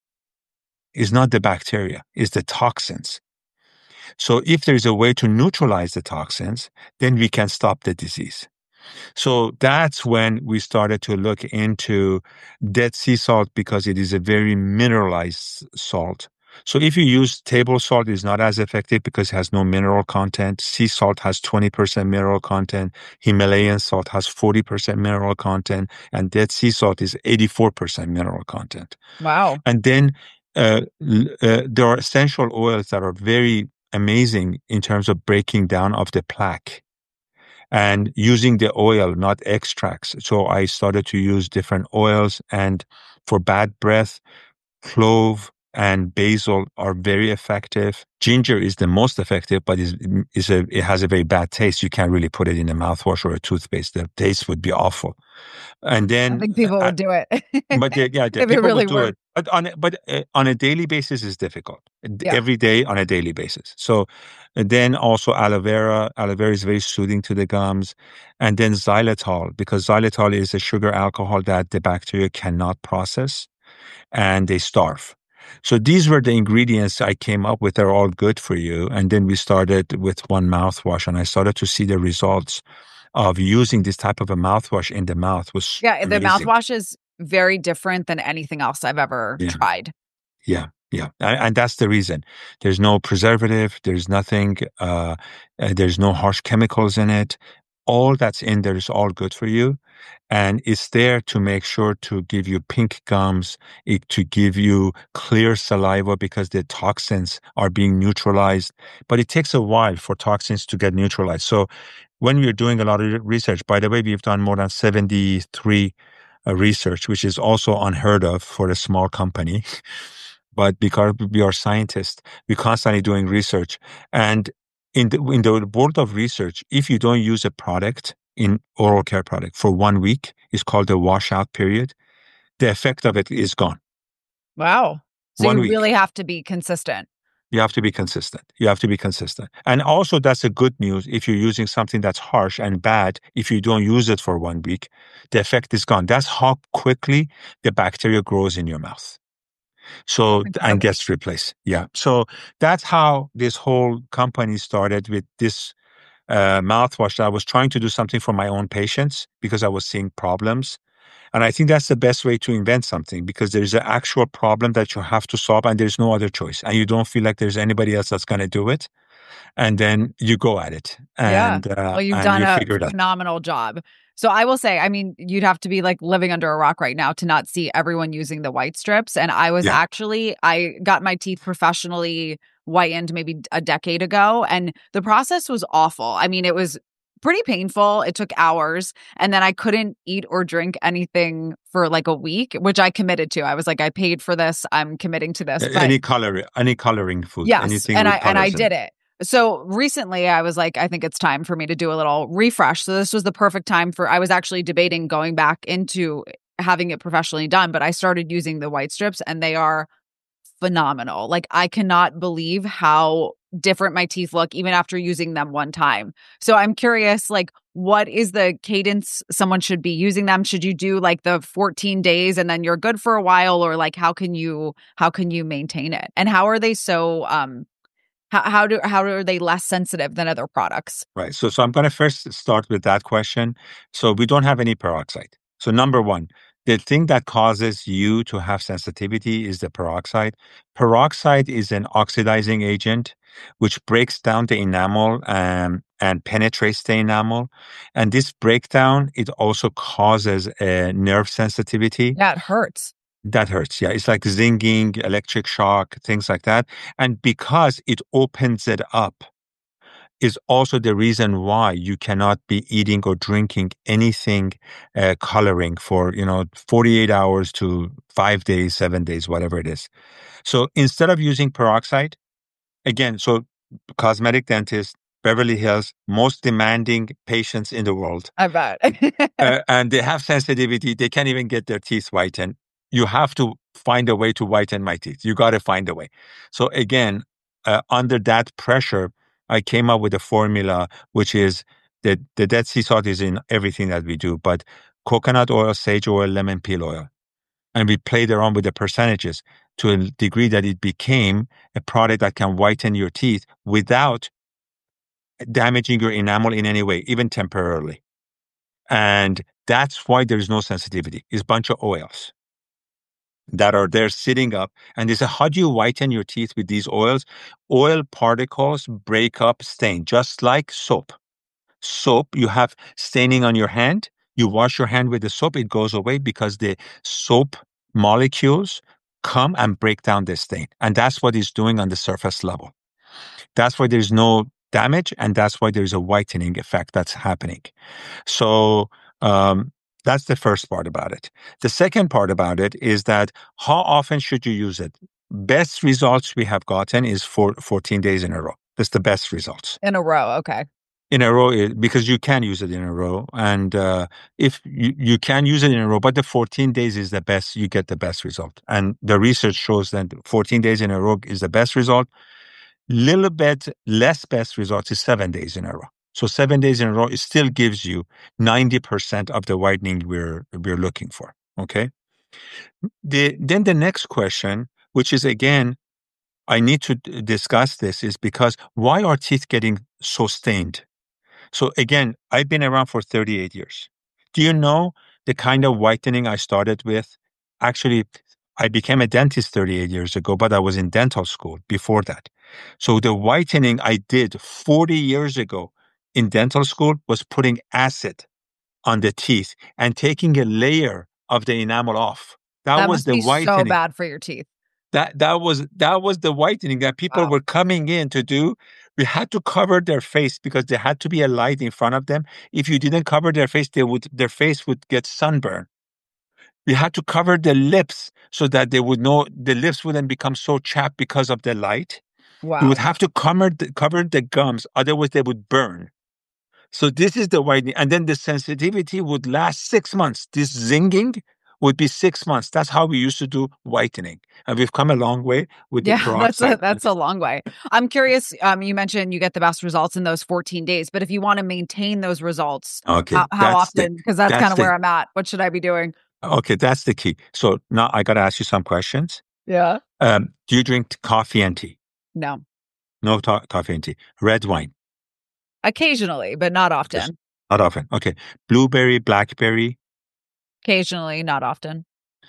Is not the bacteria, is the toxins. So if there's a way to neutralize the toxins, then we can stop the disease. So that's when we started to look into Dead Sea salt, because it is a very mineralized salt. So if you use table salt, it's not as effective because it has no mineral content. Sea salt has twenty percent mineral content. Himalayan salt has forty percent mineral content. And Dead Sea salt is eighty-four percent mineral content. Wow. And then uh, uh, there are essential oils that are very amazing in terms of breaking down of the plaque and using the oil, not extracts. So I started to use different oils, and for bad breath, clove and basil are very effective. Ginger is the most effective, but is is a it has a very bad taste. You can't really put it in a mouthwash or a toothpaste. The taste would be awful. And then I think people uh, would do it. but yeah, yeah, if people it really would do worked. it. But on a, but uh, on a daily basis is difficult. Yeah. Every day on a daily basis. So and then also aloe vera. Aloe vera is very soothing to the gums. And then xylitol, because xylitol is a sugar alcohol that the bacteria cannot process, and they starve. So these were the ingredients I came up with. They're all good for you. And then we started with one mouthwash, and I started to see the results of using this type of a mouthwash in the mouth. Was Yeah, the amazing. mouthwash is very different than anything else I've ever Yeah. tried. Yeah, yeah. And, and that's the reason. There's no preservative. There's nothing. Uh, uh, there's no harsh chemicals in it. All that's in there is all good for you. And it's there to make sure to give you pink gums, it, to give you clear saliva, because the toxins are being neutralized. But it takes a while for toxins to get neutralized. So when we're doing a lot of research, by the way, we've done more than seventy-three uh, research, which is also unheard of for a small company. But because we are scientists, we're constantly doing research. And in the, in the world of research, if you don't use a product, in oral care product for one week, is called the washout period, the effect of it is gone. Wow. So One you week. really have to be consistent. You have to be consistent. You have to be consistent. And also that's a good news. If you're using something that's harsh and bad, if you don't use it for one week, the effect is gone. That's how quickly the bacteria grows in your mouth. So, Incredible. and gets replaced. Yeah. So that's how this whole company started, with this uh, mouthwash. I was trying to do something for my own patients because I was seeing problems. And I think that's the best way to invent something, because there's an actual problem that you have to solve and there's no other choice. And you don't feel like there's anybody else that's going to do it. And then you go at it. And, yeah. uh, Well, you've and done you a figure it out. phenomenal job. So I will say, I mean, you'd have to be like living under a rock right now to not see everyone using the white strips. And I was Yeah. actually, I got my teeth professionally whitened maybe a decade ago. And the process was awful. I mean, it was pretty painful. It took hours. And then I couldn't eat or drink anything for like a week, which I committed to. I was like, I paid for this. I'm committing to this. But Any color, any coloring food, yes, anything and with I and I colors in did it. it. So recently I was like, I think it's time for me to do a little refresh. So this was the perfect time for, I was actually debating going back into having it professionally done, but I started using the white strips and they are phenomenal. Like, I cannot believe how different my teeth look even after using them one time. So I'm curious, like, what is the cadence someone should be using them? Should you do like the fourteen days and then you're good for a while, or like how can you how can you maintain it? And how are they so um how how do how are they less sensitive than other products? Right. So, so I'm going to first start with that question. So we don't have any peroxide. So number one, the thing that causes you to have sensitivity is the peroxide. Peroxide is an oxidizing agent which breaks down the enamel um, and penetrates the enamel. And this breakdown, it also causes a nerve sensitivity. Yeah, it hurts. That hurts. Yeah. It's like zinging, electric shock, things like that. And because it opens it up, is also the reason why you cannot be eating or drinking anything uh, coloring for, you know, forty-eight hours to five days, seven days, whatever it is. So instead of using peroxide, again, so cosmetic dentist, Beverly Hills, most demanding patients in the world. I bet. uh, and they have sensitivity. They can't even get their teeth whitened. You have to find a way to whiten my teeth. You got to find a way. So again, uh, under that pressure, I came up with a formula, which is that the Dead Sea salt is in everything that we do, but coconut oil, sage oil, lemon peel oil. And we played around with the percentages to a degree that it became a product that can whiten your teeth without damaging your enamel in any way, even temporarily. And that's why there's no sensitivity. It's a bunch of oils that are there sitting up. And they say, how do you whiten your teeth with these oils? Oil particles break up stain, just like soap. Soap, you have staining on your hand. You wash your hand with the soap, it goes away because the soap molecules come and break down the stain. And that's what it's doing on the surface level. That's why there's no damage, and that's why there's a whitening effect that's happening. So um, that's the first part about it. The second part about it is that how often should you use it? Best results we have gotten is for fourteen days in a row. That's the best results. In a row, okay. In a row, because you can use it in a row. And uh, if you, you can use it in a row, but the fourteen days is the best, you get the best result. And the research shows that fourteen days in a row is the best result. Little bit less best results is seven days in a row. So seven days in a row, it still gives you ninety percent of the whitening we're, we're looking for. Okay. The, then the next question, which is again, I need to d- discuss this, is because why are teeth getting so stained? So again, I've been around for thirty-eight years. Do you know the kind of whitening I started with? Actually, I became a dentist thirty-eight years ago, but I was in dental school before that. So the whitening I did forty years ago in dental school was putting acid on the teeth and taking a layer of the enamel off. That, that was must the be whitening. so bad for your teeth. That that was that was the whitening that people Wow. were coming in to do. We had to cover their face because there had to be a light in front of them. If you didn't cover their face, they would their face would get sunburned. We had to cover the lips so that they would know the lips wouldn't become so chapped because of the light. Wow. You would have to cover the, cover the gums, otherwise they would burn. So this is the whitening, and then the sensitivity would last six months. This zinging would be six months. That's how we used to do whitening. And we've come a long way with the yeah, peroxide. that's a, that's a long way. I'm curious, um, you mentioned you get the best results in those fourteen days, but if you want to maintain those results, okay, how, how often? Because that's, that's kind of where I'm at. What should I be doing? Okay, that's the key. So now I got to ask you some questions. Yeah. Um, do you drink coffee and tea? No. No ta- coffee and tea. Red wine? Occasionally, but not often. Yes, not often. Okay. Blueberry, blackberry? Occasionally, not often.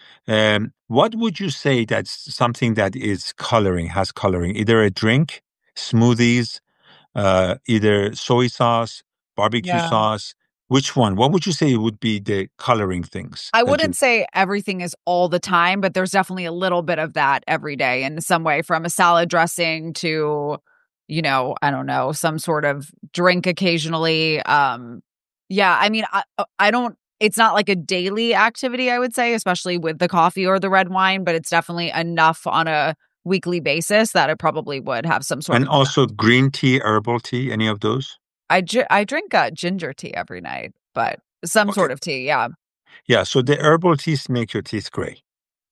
Um, what would you say that's something that is coloring, has coloring? Either a drink, smoothies, uh, either soy sauce, barbecue yeah. sauce. Which one? What would you say would be the coloring things? I wouldn't you... say everything is all the time, but there's definitely a little bit of that every day in some way, from a salad dressing to, you know, I don't know, some sort of drink occasionally. Um, yeah, I mean, I, I don't, it's not like a daily activity, I would say, especially with the coffee or the red wine, but it's definitely enough on a weekly basis that it probably would have some sort and of. And also green tea, herbal tea, any of those? I, I drink uh, ginger tea every night, but some okay. sort of tea, yeah. Yeah, so the herbal teas make your teeth gray.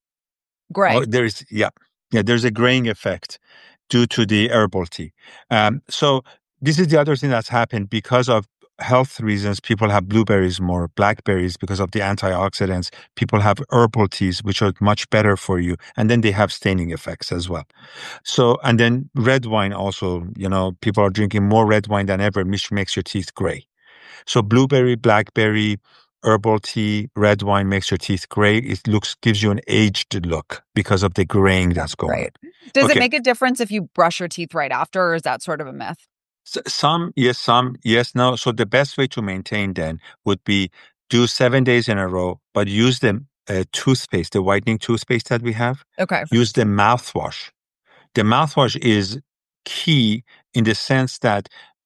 Gray. Oh, there's, yeah, yeah, there's a graying effect due to the herbal tea. Um, so this is the other thing that's happened because of health reasons. People have blueberries more, blackberries because of the antioxidants. People have herbal teas, which are much better for you. And then they have staining effects as well. So, and then red wine also, you know, people are drinking more red wine than ever, which makes your teeth gray. So blueberry, blackberry, herbal tea, red wine makes your teeth gray. It looks, gives you an aged look because of the graying that's going right. on. Does okay. it make a difference if you brush your teeth right after, or is that sort of a myth? Some, yes, some, yes, no. So the best way to maintain then would be do seven days in a row, but use the uh, toothpaste, the whitening toothpaste that we have. Okay. Use the mouthwash. The mouthwash is key in the sense that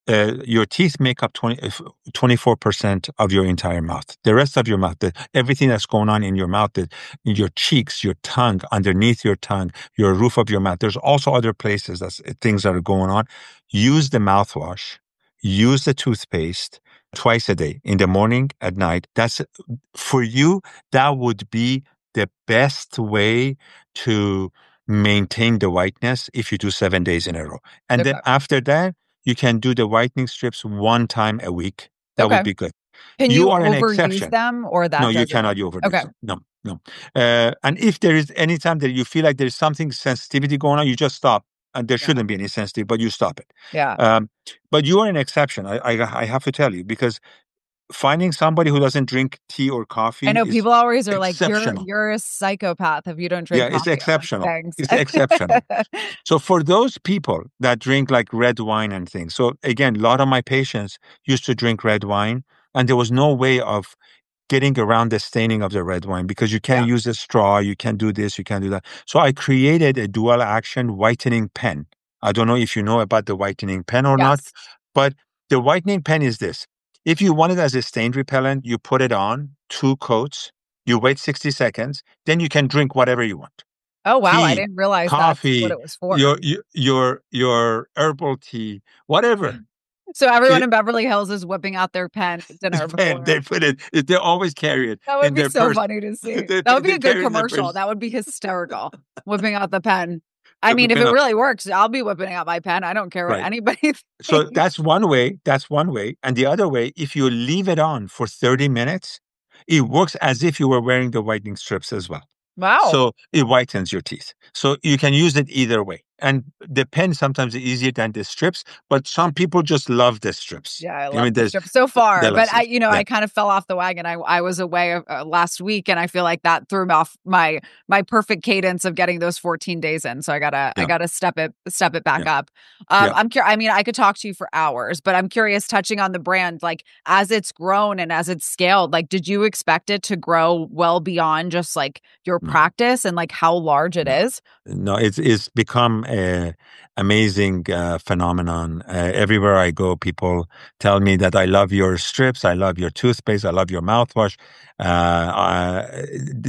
uh, your teeth make up twenty, twenty-four percent of your entire mouth. The rest of your mouth, the, everything that's going on in your mouth, the, your cheeks, your tongue, underneath your tongue, your roof of your mouth. There's also other places that's things that are going on. Use the mouthwash. Use the toothpaste twice a day, in the morning, at night. That's for you. That would be the best way to maintain the whiteness if you do seven days in a row. And Okay. then after that, you can do the whitening strips one time a week. That Okay. would be good. Can you, You are an overuse exception. them, or that No, you doesn't? cannot overuse Okay. them. No, no. Uh, and if there is any time that you feel like there's something sensitivity going on, you just stop. And there Yeah. shouldn't be any sensitivity, but you stop it. Yeah. Um, but you are an exception. I, I I have to tell you, because finding somebody who doesn't drink tea or coffee I know is people always are like, you're exceptional. you're a psychopath if you don't drink Yeah, it's coffee. I'm like, exceptional. thanks. It's exceptional. So for those people that drink like red wine and things, so again, a lot of my patients used to drink red wine, and there was no way of getting around the staining of the red wine, because you can't Yeah. use a straw, you can't do this, you can't do that. So I created a dual action whitening pen. I don't know if you know about the whitening pen or not, Yes. but the whitening pen is this. If you want it as a stain repellent, you put it on, two coats, you wait sixty seconds, then you can drink whatever you want. Oh, wow. I Tea, didn't realize that's coffee, what it was for. your your your your herbal tea, whatever. So everyone It- in Beverly Hills is whipping out their pen at dinner pen, before. they put it. They always carry it That would in be their so purse. funny to see. They- That would be they a good carry it in their commercial. purse. That would be hysterical. Whipping out the pen. I The mean, if whipping it out- really works, I'll be whipping out my pen. I don't care what Right. anybody So thinks. that's one way. That's one way. And the other way, if you leave it on for thirty minutes, it works as if you were wearing the whitening strips as well. Wow. So it whitens your teeth. So you can use it either way. And the pen sometimes is easier than the strips, but some people just love the strips. Yeah, I I love mean, the there's- strip so far, they love but I, strips. you know, Yeah. I kind of fell off the wagon. I I was away uh, last week, and I feel like that threw me off my my perfect cadence of getting those fourteen days in. So I gotta I Yeah. gotta step it step it back Yeah. up. Um, Yeah. I'm curious. I mean, I could talk to you for hours, but I'm curious. Touching on the brand, like as it's grown and as it's scaled, like did you expect it to grow well beyond just like your No. practice and like how large it No. is? No, it's it's become a amazing uh, phenomenon. Uh, everywhere I go, people tell me that I love your strips, I love your toothpaste, I love your mouthwash. Uh, I,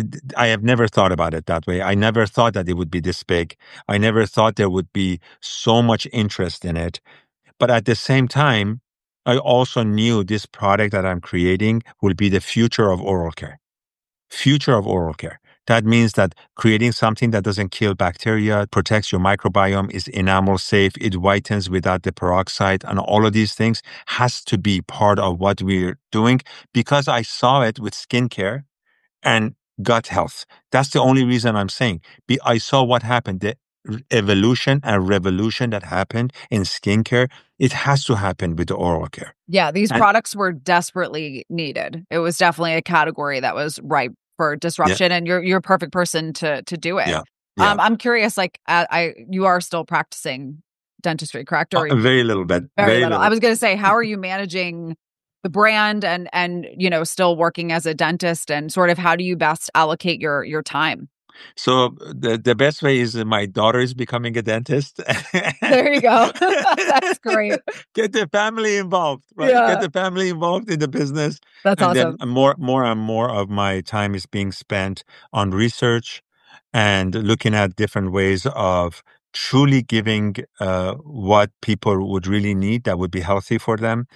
I have never thought about it that way. I never thought that it would be this big. I never thought there would be so much interest in it. But at the same time, I also knew this product that I'm creating will be the future of oral care. Future of oral care. That means that creating something that doesn't kill bacteria, protects your microbiome, is enamel safe, it whitens without the peroxide, and all of these things has to be part of what we're doing, because I saw it with skincare and gut health. That's the only reason I'm saying. Be- I saw what happened, the r- evolution and revolution that happened in skincare. It has to happen with the oral care. Yeah, these And- products were desperately needed. It was definitely a category that was ripe for disruption, and you're you're a perfect person to to do it. Yeah. Yeah. Um, I'm curious, like uh, I you are still practicing dentistry, correct? Or Uh, very little bit. very, Very, little. little. I was going to say, how are you managing the brand and and you know still working as a dentist, and sort of how do you best allocate your your time? So the, the best way is that my daughter is becoming a dentist. There you go. That's great. Get the family involved, right? Yeah. Get the family involved in the business. That's and awesome. then more, more and more of my time is being spent on research and looking at different ways of truly giving uh, what people would really need that would be healthy for them.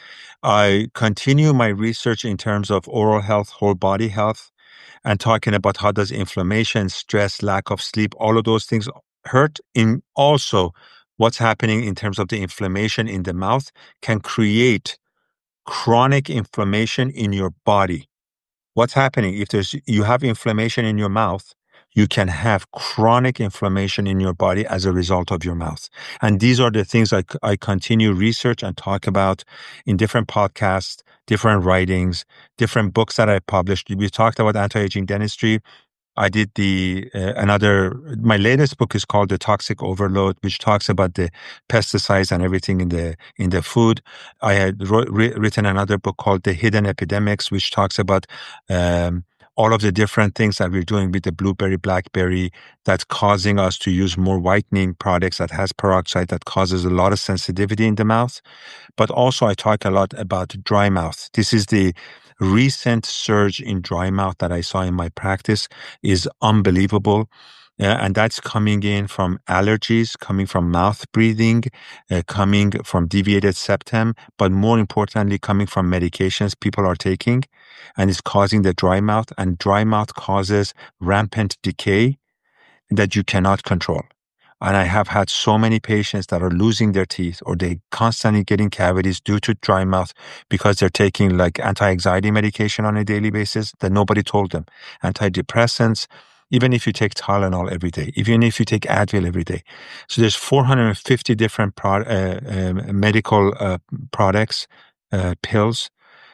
I continue my research in terms of oral health, whole body health, and talking about how does inflammation, stress, lack of sleep, all of those things hurt. In also what's happening in terms of the inflammation in the mouth can create chronic inflammation in your body. What's happening if there's you have inflammation in your mouth, you can have chronic inflammation in your body as a result of your mouth. And these are the things I, I continue research and talk about in different podcasts, different writings, different books that I published. We talked about anti-aging dentistry. I did the uh, another, my latest book is called The Toxic Overload, which talks about the pesticides and everything in the in the food. I had wrote, written another book called The Hidden Epidemics, which talks about um, all of the different things that we're doing with the blueberry, blackberry, that's causing us to use more whitening products that has peroxide that causes a lot of sensitivity in the mouth. But also I talk a lot about dry mouth. This is the recent surge in dry mouth that I saw in my practice is unbelievable. Uh, and that's coming in from allergies, coming from mouth breathing, uh, coming from deviated septum, but more importantly, coming from medications people are taking, and it's causing the dry mouth. And dry mouth causes rampant decay that you cannot control. And I have had so many patients that are losing their teeth or they constantly getting cavities due to dry mouth because they're taking like anti-anxiety medication on a daily basis that nobody told them. Antidepressants, even if you take Tylenol every day, even if you take Advil every day. So there's four hundred fifty different pro- uh, uh, medical uh, products, uh, pills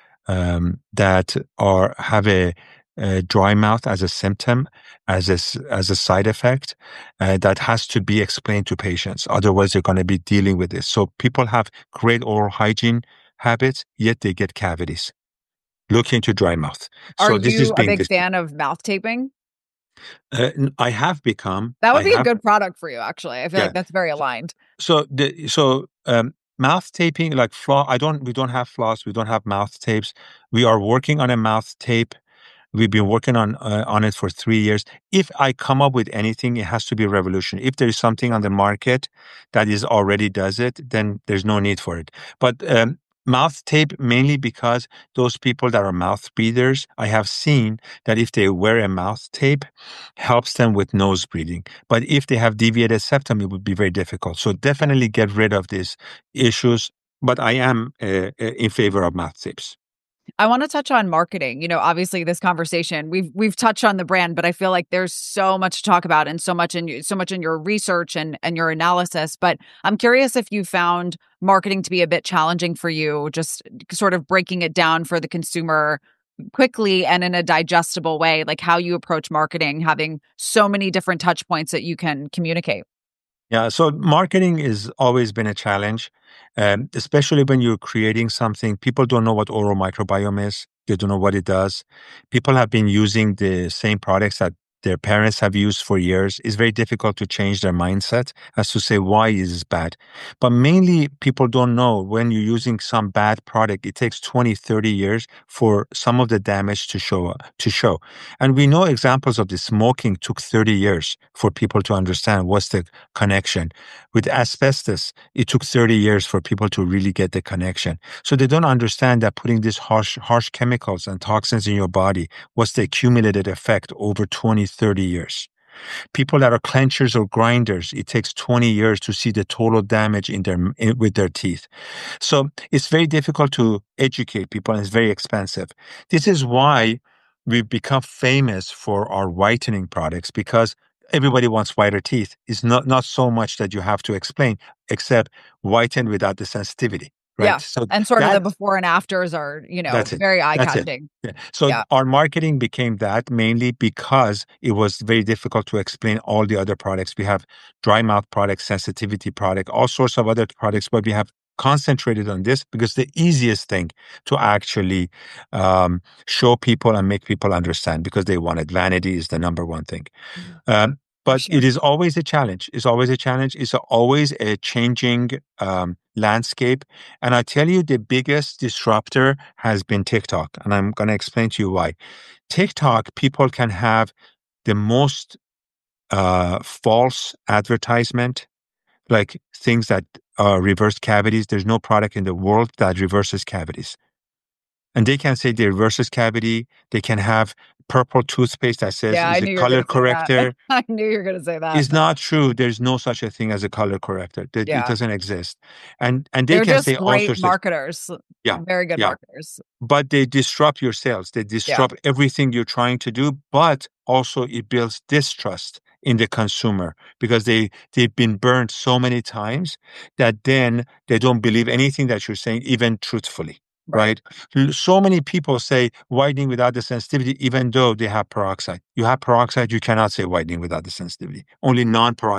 um, that are have a Uh, dry mouth as a symptom, as a, as a side effect uh, that has to be explained to patients. Otherwise, they're going to be dealing with this. So people have great oral hygiene habits, yet they get cavities. Look into dry mouth. Are So this you is a being big dis- fan of mouth taping? uh, I have become. That would I be have, a good product for you, actually. I feel yeah. like that's very aligned. So the so um, mouth taping, like floss. I don't. We don't have floss. We don't have mouth tapes. We are working on a mouth tape. We've been working on uh, on it for three years. If I come up with anything, it has to be a revolution. If there is something on the market that is already does it, then there's no need for it. But um, mouth tape, mainly because those people that are mouth breathers, I have seen that if they wear a mouth tape, helps them with nose breathing. But if they have deviated septum, it would be very difficult. So definitely get rid of these issues. But I am uh, in favor of mouth tapes. I want to touch on marketing. You know, obviously this conversation, we've we've touched on the brand, but I feel like there's so much to talk about and so much in so much in your research and and your analysis. But I'm curious if you found marketing to be a bit challenging for you, just sort of breaking it down for the consumer quickly and in a digestible way, like how you approach marketing, having so many different touch points that you can communicate. Yeah, so marketing has always been a challenge, um, especially when you're creating something. People don't know what oral microbiome is. They don't know what it does. People have been using the same products that their parents have used for years. It's very difficult to change their mindset as to say why is this bad. But mainly people don't know when you're using some bad product, it takes twenty, thirty years for some of the damage to show to show. And we know examples of the smoking took thirty years for people to understand what's the connection. With asbestos, it took thirty years for people to really get the connection. So they don't understand that putting these harsh, harsh chemicals and toxins in your body, what's the accumulated effect over twenty, thirty years. People that are clenchers or grinders, it takes twenty years to see the total damage in their in, with their teeth. So it's very difficult to educate people and it's very expensive. This is why we've become famous for our whitening products because everybody wants whiter teeth. It's not, not so much that you have to explain, except whiten without the sensitivity. Right. Yeah. So and sort that, of the before and afters are, you know, that's it. very eye That's it. catching. Yeah. So Yeah. our marketing became that mainly because it was very difficult to explain all the other products. We have dry mouth products, sensitivity product, all sorts of other products, but we have concentrated on this because the easiest thing to actually um, show people and make people understand because they want it. Vanity is the number one thing. Um, but Sure. it is always a challenge. It's always a challenge. It's always a changing um, landscape. And I tell you, the biggest disruptor has been TikTok. And I'm going to explain to you why. TikTok, people can have the most uh, false advertisement, like things that uh, reverse cavities. There's no product in the world that reverses cavities. And they can say they reverses cavity. They can have purple toothpaste that says Yeah, is I a knew you were color going to say corrector. that. I knew you were going to say that. It's not true. There's no such a thing as a color corrector. That Yeah. it doesn't exist. And and they They're can just say all great sorts of marketers. yeah, Very good yeah. marketers. But they disrupt your sales. They disrupt everything you're trying to do, but also it builds distrust in the consumer because they, they've been burned so many times that then they don't believe anything that you're saying, even truthfully. Right. right? So many people say whitening without the sensitivity, even though they have peroxide. You have peroxide, you cannot say whitening without the sensitivity. Only non-peroxide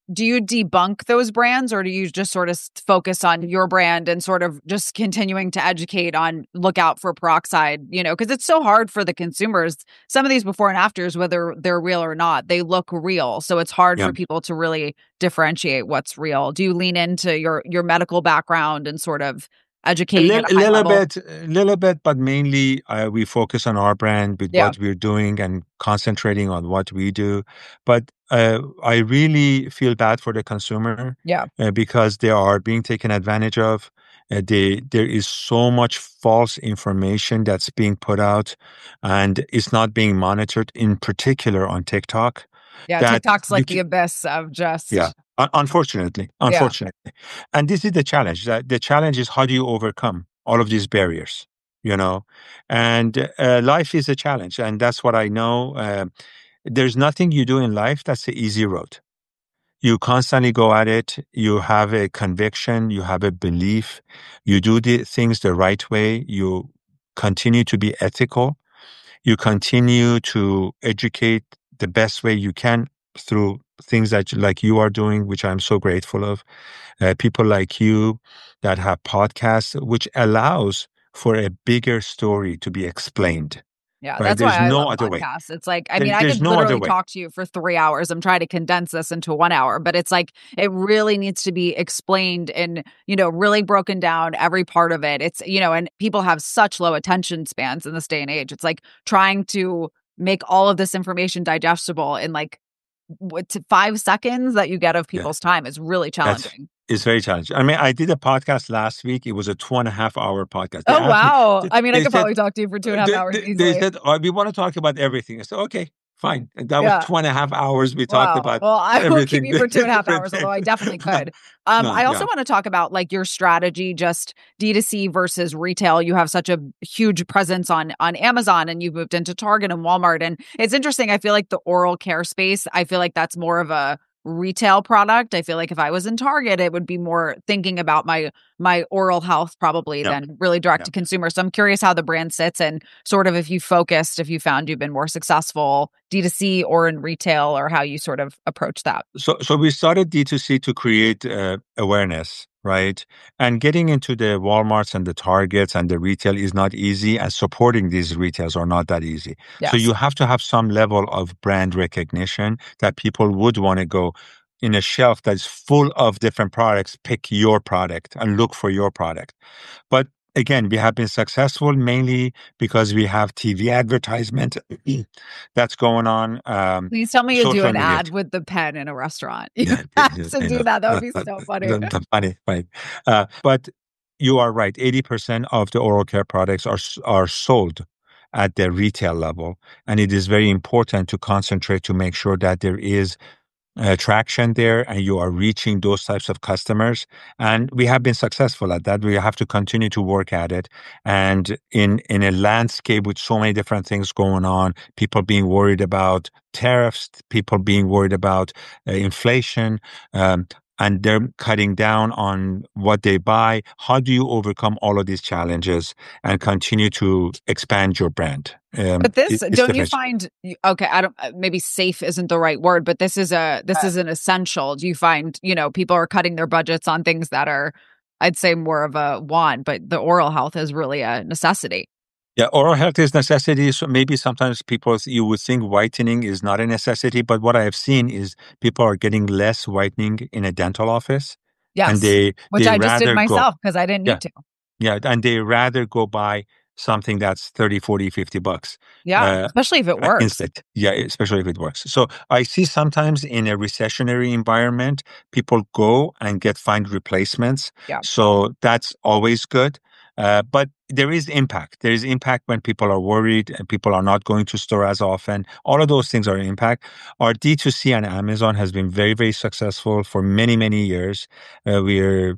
do you debunk those brands, or do you just sort of focus on your brand and sort of just continuing to educate on look out for peroxide, you know, because it's so hard for the consumers. Some of these before and afters, whether they're real or not, they look real. So it's hard Yeah. for people to really differentiate what's real. Do you lean into your your medical background and sort of A educating little, at a high little level? bit, a little bit, but mainly uh, we focus on our brand with Yeah. what we're doing and concentrating on what we do. But uh, I really feel bad for the consumer Yeah. uh, because they are being taken advantage of. Uh, they, there is so much false information that's being put out, and it's not being monitored, in particular on TikTok. Yeah. That TikTok's you like the ca- abyss of just, yeah, un- unfortunately, yeah. unfortunately. And this is the challenge. That the challenge is how do you overcome all of these barriers, you know? And uh, life is a challenge. And that's what I know. Uh, there's nothing you do in life that's the easy road. You constantly go at it. You have a conviction. You have a belief. You do the things the right way. You continue to be ethical. You continue to educate the best way you can through things that like you are doing, which I'm so grateful of. Uh, people like you that have podcasts, which allows for a bigger story to be explained. Yeah, Right? that's There's why I no love other way. podcasts. It's like, I There, mean, I there's could no other literally way. talk to you for three hours. I'm trying to condense this into one hour, but it's like, it really needs to be explained and, you know, really broken down, every part of it. It's, you know, and people have such low attention spans in this day and age. It's like trying to make all of this information digestible in like what, to five seconds that you get of Yeah, people's time is really that's challenging. it's very challenging. I mean, I did a podcast last week. It was a two and a half hour podcast. They Oh, asked me, wow. they, I mean, I they could said, probably talk to you for two and a half they, hours they, they easily. said, oh, we want to talk about everything. I said, okay, fine. And that was Yeah. two and a half hours. We talked Wow. about Well, I will keep everything. you for two and a half different hours, although I things. definitely could. Um, No, I also yeah. want to talk about like your strategy, just D two C versus retail. You have such a huge presence on on Amazon, and you've moved into Target and Walmart. And it's interesting. I feel like the oral care space, I feel like that's more of a retail product. I feel like if I was in Target, it would be more thinking about my my oral health probably Yeah. than really direct Yeah. to consumer. So I'm curious how the brand sits and sort of if you focused, if you found you've been more successful D two C or in retail, or how you sort of approach that. So, so we started D two C to create uh, awareness, right? And getting into the Walmarts and the Targets and the retail is not easy, and supporting these retails are not that easy. So Yes. you have to have some level of brand recognition that people would want to go in a shelf that's full of different products, pick your product and look for your product. But again, we have been successful mainly because we have T V advertisement that's going on. Um, Please tell me you do social an media. ad with the pen in a restaurant. You Yeah, have yeah, to I do know. that. That would Uh, be uh, so funny. the- the funny, right? Uh, but you are right. eighty percent of the oral care products are s- are sold at the retail level, and it is very important to concentrate to make sure that there is uh, traction there and you are reaching those types of customers. And we have been successful at that. We have to continue to work at it. And in, in a landscape with so many different things going on, people being worried about tariffs, people being worried about uh, inflation, um, and they're cutting down on what they buy. How do you overcome all of these challenges and continue to expand your brand? Um, But this, it- it's don't you different. find, okay, I don't, uh, maybe safe isn't the right word, but this is a, this is an essential. Do you find, you know, people are cutting their budgets on things that are, I'd say more of a want, but the oral health is really a necessity. Yeah, oral health is necessity. So maybe sometimes people, you would think whitening is not a necessity, but what I have seen is people are getting less whitening in a dental office, and Yes. they Which they I just did rather go, myself because I didn't yeah, need to. yeah, and they rather go buy something that's thirty, forty, fifty bucks. Yeah. Uh, Especially if it uh, works. instead. Yeah, especially if it works. So I see sometimes in a recessionary environment, people go and get find replacements. Yeah. So that's always good. Uh, but there is impact. There is impact when people are worried and people are not going to store as often. All of those things are an impact. Our D two C on Amazon has been very, very successful for many, many years. Uh, we're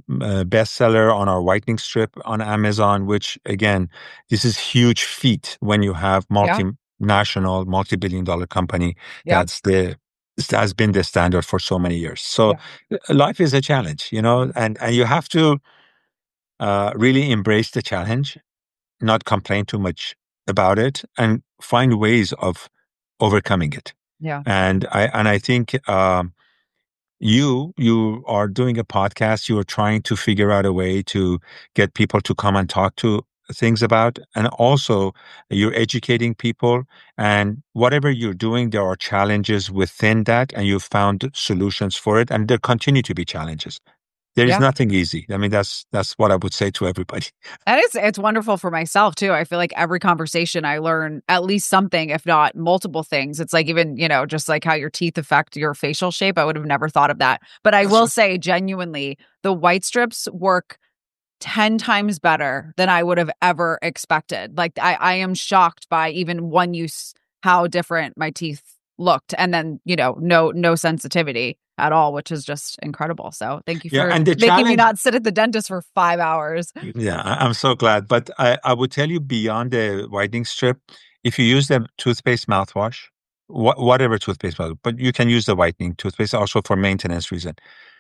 a bestseller on our whitening strip on Amazon, which again, this is huge feat when you have multinational, multi-billion dollar company. Yeah. That's the this has been the standard for so many years. So life is a challenge, you know, and, and you have to uh, really embrace the challenge, not complain too much about it, and find ways of overcoming it. Yeah. And I and I think um, you you are doing a podcast, you are trying to figure out a way to get people to come and talk to things about, and also you're educating people, and whatever you're doing, there are challenges within that, and you've found solutions for it, and there continue to be challenges. There is Yeah. nothing easy. I mean, that's that's what I would say to everybody. And it's it's wonderful for myself too. I feel like every conversation I learn at least something, if not multiple things. It's like even, you know, just like how your teeth affect your facial shape. I would have never thought of that. But I That's will right. say genuinely, the white strips work ten times better than I would have ever expected. Like I, I am shocked by even one use how different my teeth looked. And then, you know, no no sensitivity at all, which is just incredible. So thank you Yeah, for and the making me challenge. not sit at the dentist for five hours. Yeah, I- I'm so glad. But I, I would tell you beyond the whitening strip, if you use the toothpaste mouthwash, wh- whatever toothpaste, mouth- but you can use the whitening toothpaste also for maintenance reason.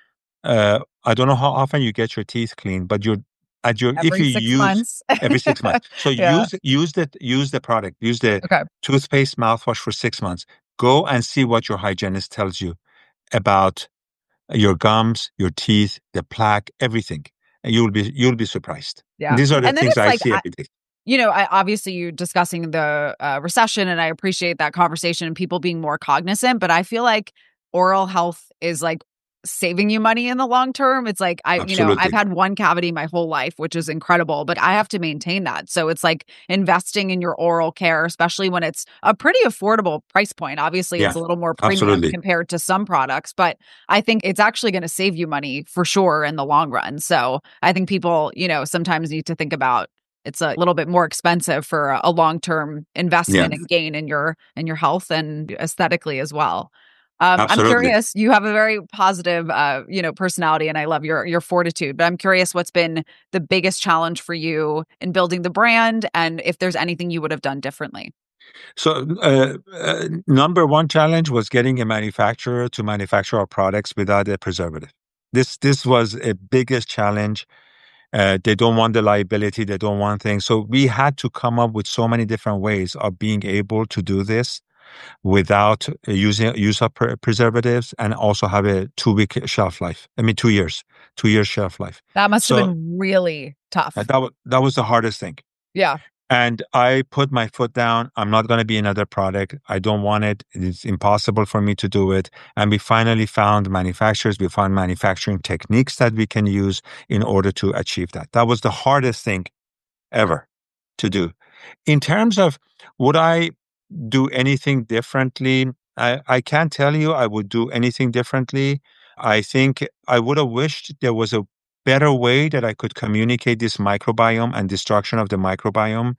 Uh, I don't know how often you get your teeth cleaned, but you're at your if Every you six use months. every six months. So Yeah. use use the use the product, use the Okay. toothpaste mouthwash for six months. Go and see what your hygienist tells you about your gums, your teeth, the plaque, everything. And you'll be you'll be surprised. Yeah. These are the And then things it's I like, see I, every day. you know, I obviously you discussing the uh, recession, and I appreciate that conversation and people being more cognizant. But I feel like oral health is like saving you money in the long term. It's like I, you know, I've Absolutely. had one cavity my whole life, which is incredible, but I have to maintain that. So it's like investing in your oral care, especially when it's a pretty affordable price point. Obviously, Yeah, it's a little more premium absolutely. compared to some products, but I think it's actually going to save you money for sure in the long run. So I think people, you know, sometimes need to think about it's a little bit more expensive for a, a long-term Yeah, investment and gain in your in your health and aesthetically as well. Um, I'm absolutely. curious. You have a very positive, uh, you know, personality, and I love your your fortitude. But I'm curious, what's been the biggest challenge for you in building the brand, and if there's anything you would have done differently. So, uh, uh, number one challenge was getting a manufacturer to manufacture our products without a preservative. This this was a biggest challenge. Uh, they don't want the liability. They don't want things. So we had to come up with so many different ways of being able to do this without uh, using use of pre- preservatives, and also have a two week shelf life. I mean, two years, two years shelf life. That must have So been really uh, tough. that was that was the hardest thing. Yeah. And I put my foot down. I'm not going to be another product. I don't want it. It's impossible for me to do it. And we finally found manufacturers. We found manufacturing techniques that we can use in order to achieve that. That was the hardest thing ever to do. In terms of would I do anything differently? I, I can't tell you I would do anything differently. I think I would have wished there was a better way that I could communicate this microbiome and destruction of the microbiome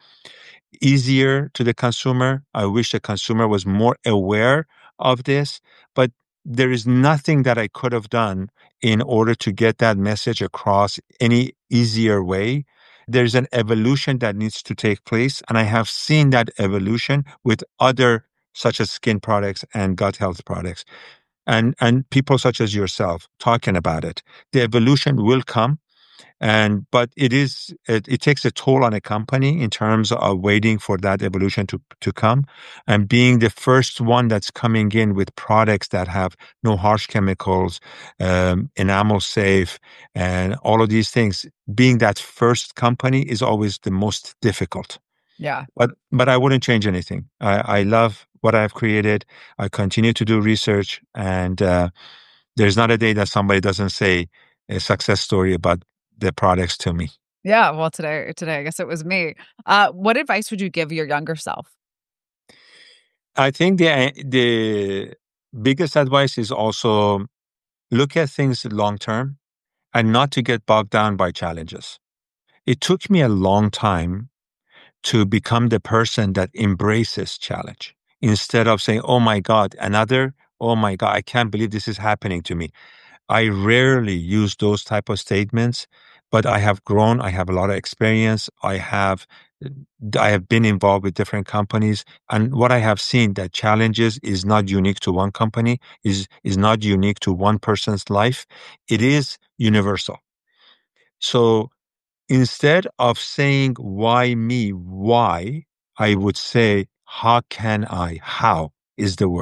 easier to the consumer. I wish the consumer was more aware of this, but there is nothing that I could have done in order to get that message across any easier way. There's an evolution that needs to take place, and I have seen that evolution with other such as skin products and gut health products, and and people such as yourself talking about it. The evolution will come. And but it is it, it takes a toll on a company in terms of waiting for that evolution to to come, and being the first one that's coming in with products that have no harsh chemicals, um, enamel safe, and all of these things. Being that first company is always the most difficult. Yeah. But but I wouldn't change anything. I, I love what I've created. I continue to do research, and uh, there's not a day that somebody doesn't say a success story about the products to me. Yeah. Well, today, today, I guess it was me. Uh, what advice would you give your younger self? I think the the biggest advice is also look at things long term and not to get bogged down by challenges. It took me a long time to become the person that embraces challenge instead of saying, "Oh my God, another, oh my God, I can't believe this is happening to me." I rarely use those type of statements, but I have grown. I have a lot of experience. I have, I have been involved with different companies, and what I have seen that challenges is not unique to one company, is is not unique to one person's life. It is universal. So instead of saying why me, why, I would say how can I? How is the word?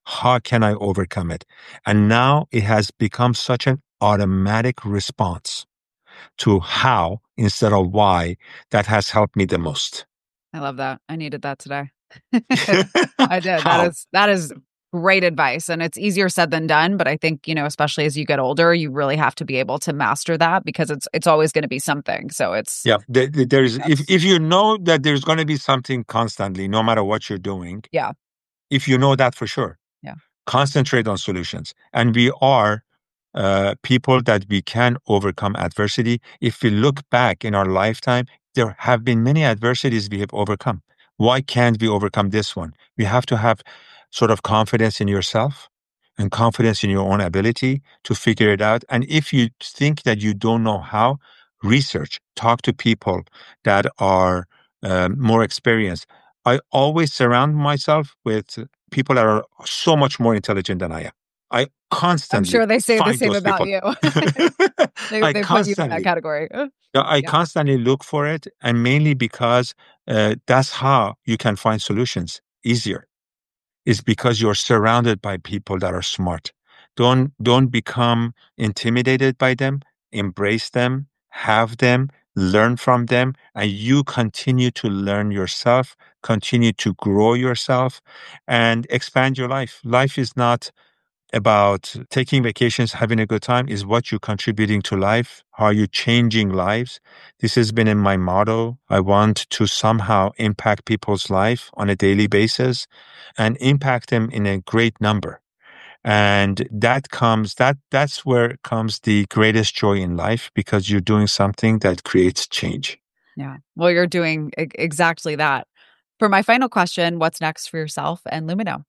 How can I overcome it? And now it has become such an automatic response to how instead of why that has helped me the most. I love that. I needed that today. I did. How? That is that is great advice. And it's easier said than done. But I think, you know, especially as you get older, you really have to be able to master that because it's it's always going to be something. So it's Yeah, there, there's if, if you know that there's going to be something constantly, no matter what you're doing. Yeah. If you know that for sure. Yeah. Concentrate on solutions. And we are uh, people that we can overcome adversity. If we look back in our lifetime, there have been many adversities we have overcome. Why can't we overcome this one? We have to have sort of confidence in yourself and confidence in your own ability to figure it out. And if you think that you don't know how, research, talk to people that are um, more experienced. I always surround myself with people that are so much more intelligent than I am. I constantly I'm sure they say the find same those about people. you. they I they put you in that constantly, category. Uh, yeah, I Yeah. constantly look for it, and mainly because uh, that's how you can find solutions easier. Is because you're surrounded by people that are smart. Don't don't become intimidated by them. Embrace them, have them, learn from them, and you continue to learn yourself, continue to grow yourself, and expand your life. Life is not about taking vacations, having a good time, is what you're contributing to life. How are you changing lives? This has been in my motto. I want to somehow impact people's life on a daily basis and impact them in a great number. And that comes, that that's where comes the greatest joy in life because you're doing something that creates change. Yeah. Well, you're doing e- exactly that. For my final question, what's next for yourself and Lumino?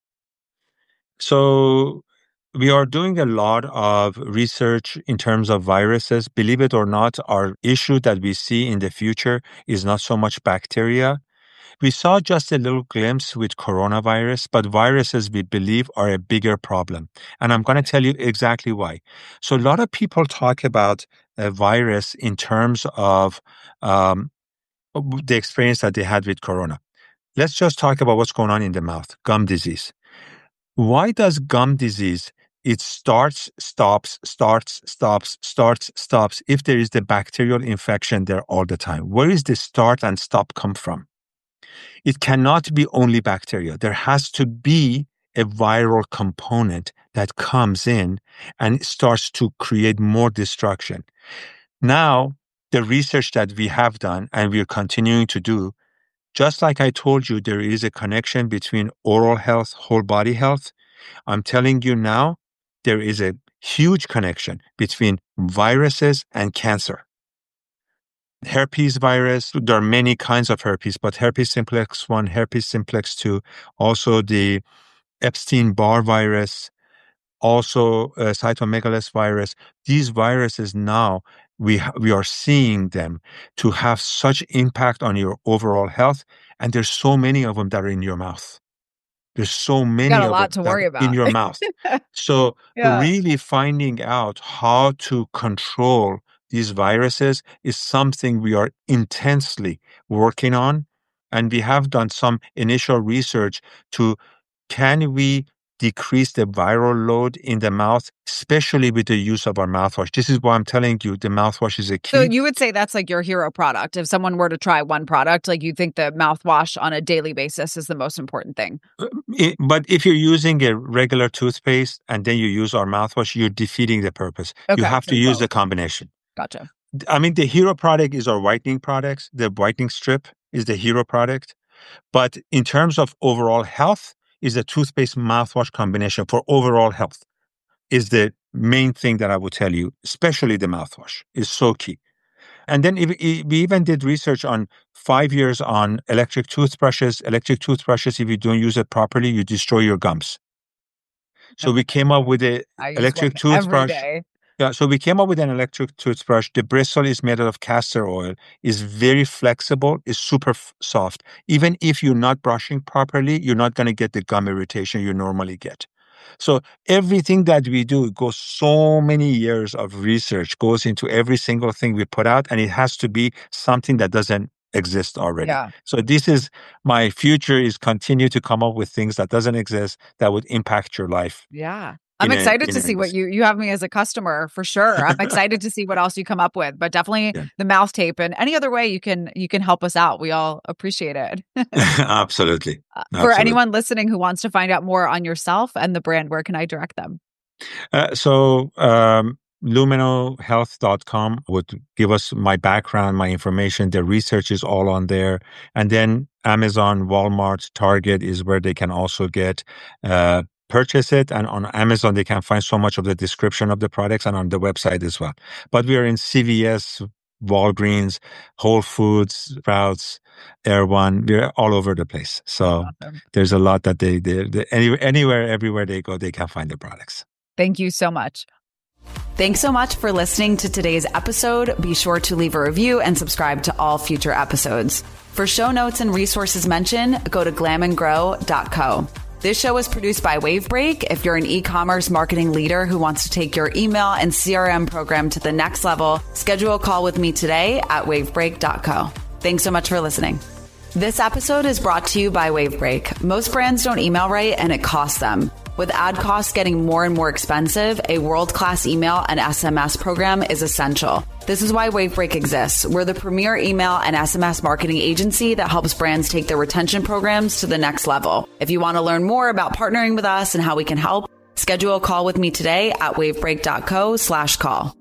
So we are doing a lot of research in terms of viruses. Believe it or not, our issue that we see in the future is not so much bacteria. We saw just a little glimpse with coronavirus, but viruses, we believe, are a bigger problem. And I'm going to tell you exactly why. So a lot of people talk about a virus in terms of um, the experience that they had with corona. Let's just talk about what's going on in the mouth, gum disease. Why does gum disease, it starts, stops, starts, stops, starts, stops, if there is the bacterial infection there all the time? Where is the start and stop come from? It cannot be only bacteria. There has to be a viral component that comes in and starts to create more destruction. Now, the research that we have done and we're continuing to do, just like I told you, there is a connection between oral health, whole body health. I'm telling you now, there is a huge connection between viruses and cancer. Herpes virus, there are many kinds of herpes, but herpes simplex one, herpes simplex two, also the Epstein-Barr virus, also uh, cytomegalovirus virus. These viruses now, we, ha- we are seeing them to have such impact on your overall health, and there's so many of them that are in your mouth. There's so many Got a of lot them to worry that are in about. your mouth. So Yeah. really finding out how to control these viruses is something we are intensely working on. And we have done some initial research to, can we decrease the viral load in the mouth, especially with the use of our mouthwash? This is why I'm telling you the mouthwash is a key. So you would say that's like your hero product. If someone were to try one product, like you think the mouthwash on a daily basis is the most important thing. It, but if you're using a regular toothpaste and then you use our mouthwash, you're defeating the purpose. Okay, You have so to use both. the combination. Gotcha. I mean, the hero product is our whitening products. The whitening strip is the hero product. But in terms of overall health, is the toothpaste mouthwash combination for overall health is the main thing that I would tell you, especially the mouthwash is so key. And then if, if we even did research on five years on electric toothbrushes. Electric toothbrushes, if you don't use it properly, you destroy your gums. So we came up with an electric toothbrush. Every day. Yeah, so we came up with an electric toothbrush. The bristle is made out of castor oil, is very flexible, is super f- soft. Even if you're not brushing properly, you're not going to get the gum irritation you normally get. So everything that we do goes so many years of research goes into every single thing we put out, and it has to be something that doesn't exist already. Yeah. So this is my future, is continue to come up with things that doesn't exist that would impact your life. Yeah. I'm a, excited to see what you, you have me as a customer for sure. I'm excited to see what else you come up with, but definitely yeah. the mouth tape and any other way you can, you can help us out. We all appreciate it. Absolutely. Uh, Absolutely. For anyone listening who wants to find out more on yourself and the brand, where can I direct them? Uh, so, um, lumino health dot com would give us my background, my information. The research is all on there. And then Amazon, Walmart, Target is where they can also get, uh, purchase it. And on Amazon, they can find so much of the description of the products, and on the website as well. But we are in C V S, Walgreens, Whole Foods, Sprouts, Erewhon. We're all over the place. So awesome. There's a lot that they, they, they any, anywhere, everywhere they go, they can find the products. Thank you so much. Thanks so much for listening to today's episode. Be sure to leave a review and subscribe to all future episodes. For show notes and resources mentioned, go to glam and grow dot co. This show is produced by Wavebreak. If you're an e-commerce marketing leader who wants to take your email and C R M program to the next level, schedule a call with me today at wavebreak dot co. Thanks so much for listening. This episode is brought to you by Wavebreak. Most brands don't email right, and it costs them. With ad costs getting more and more expensive, a world-class email and S M S program is essential. This is why Wavebreak exists. We're the premier email and S M S marketing agency that helps brands take their retention programs to the next level. If you want to learn more about partnering with us and how we can help, schedule a call with me today at wavebreak dot co slash call.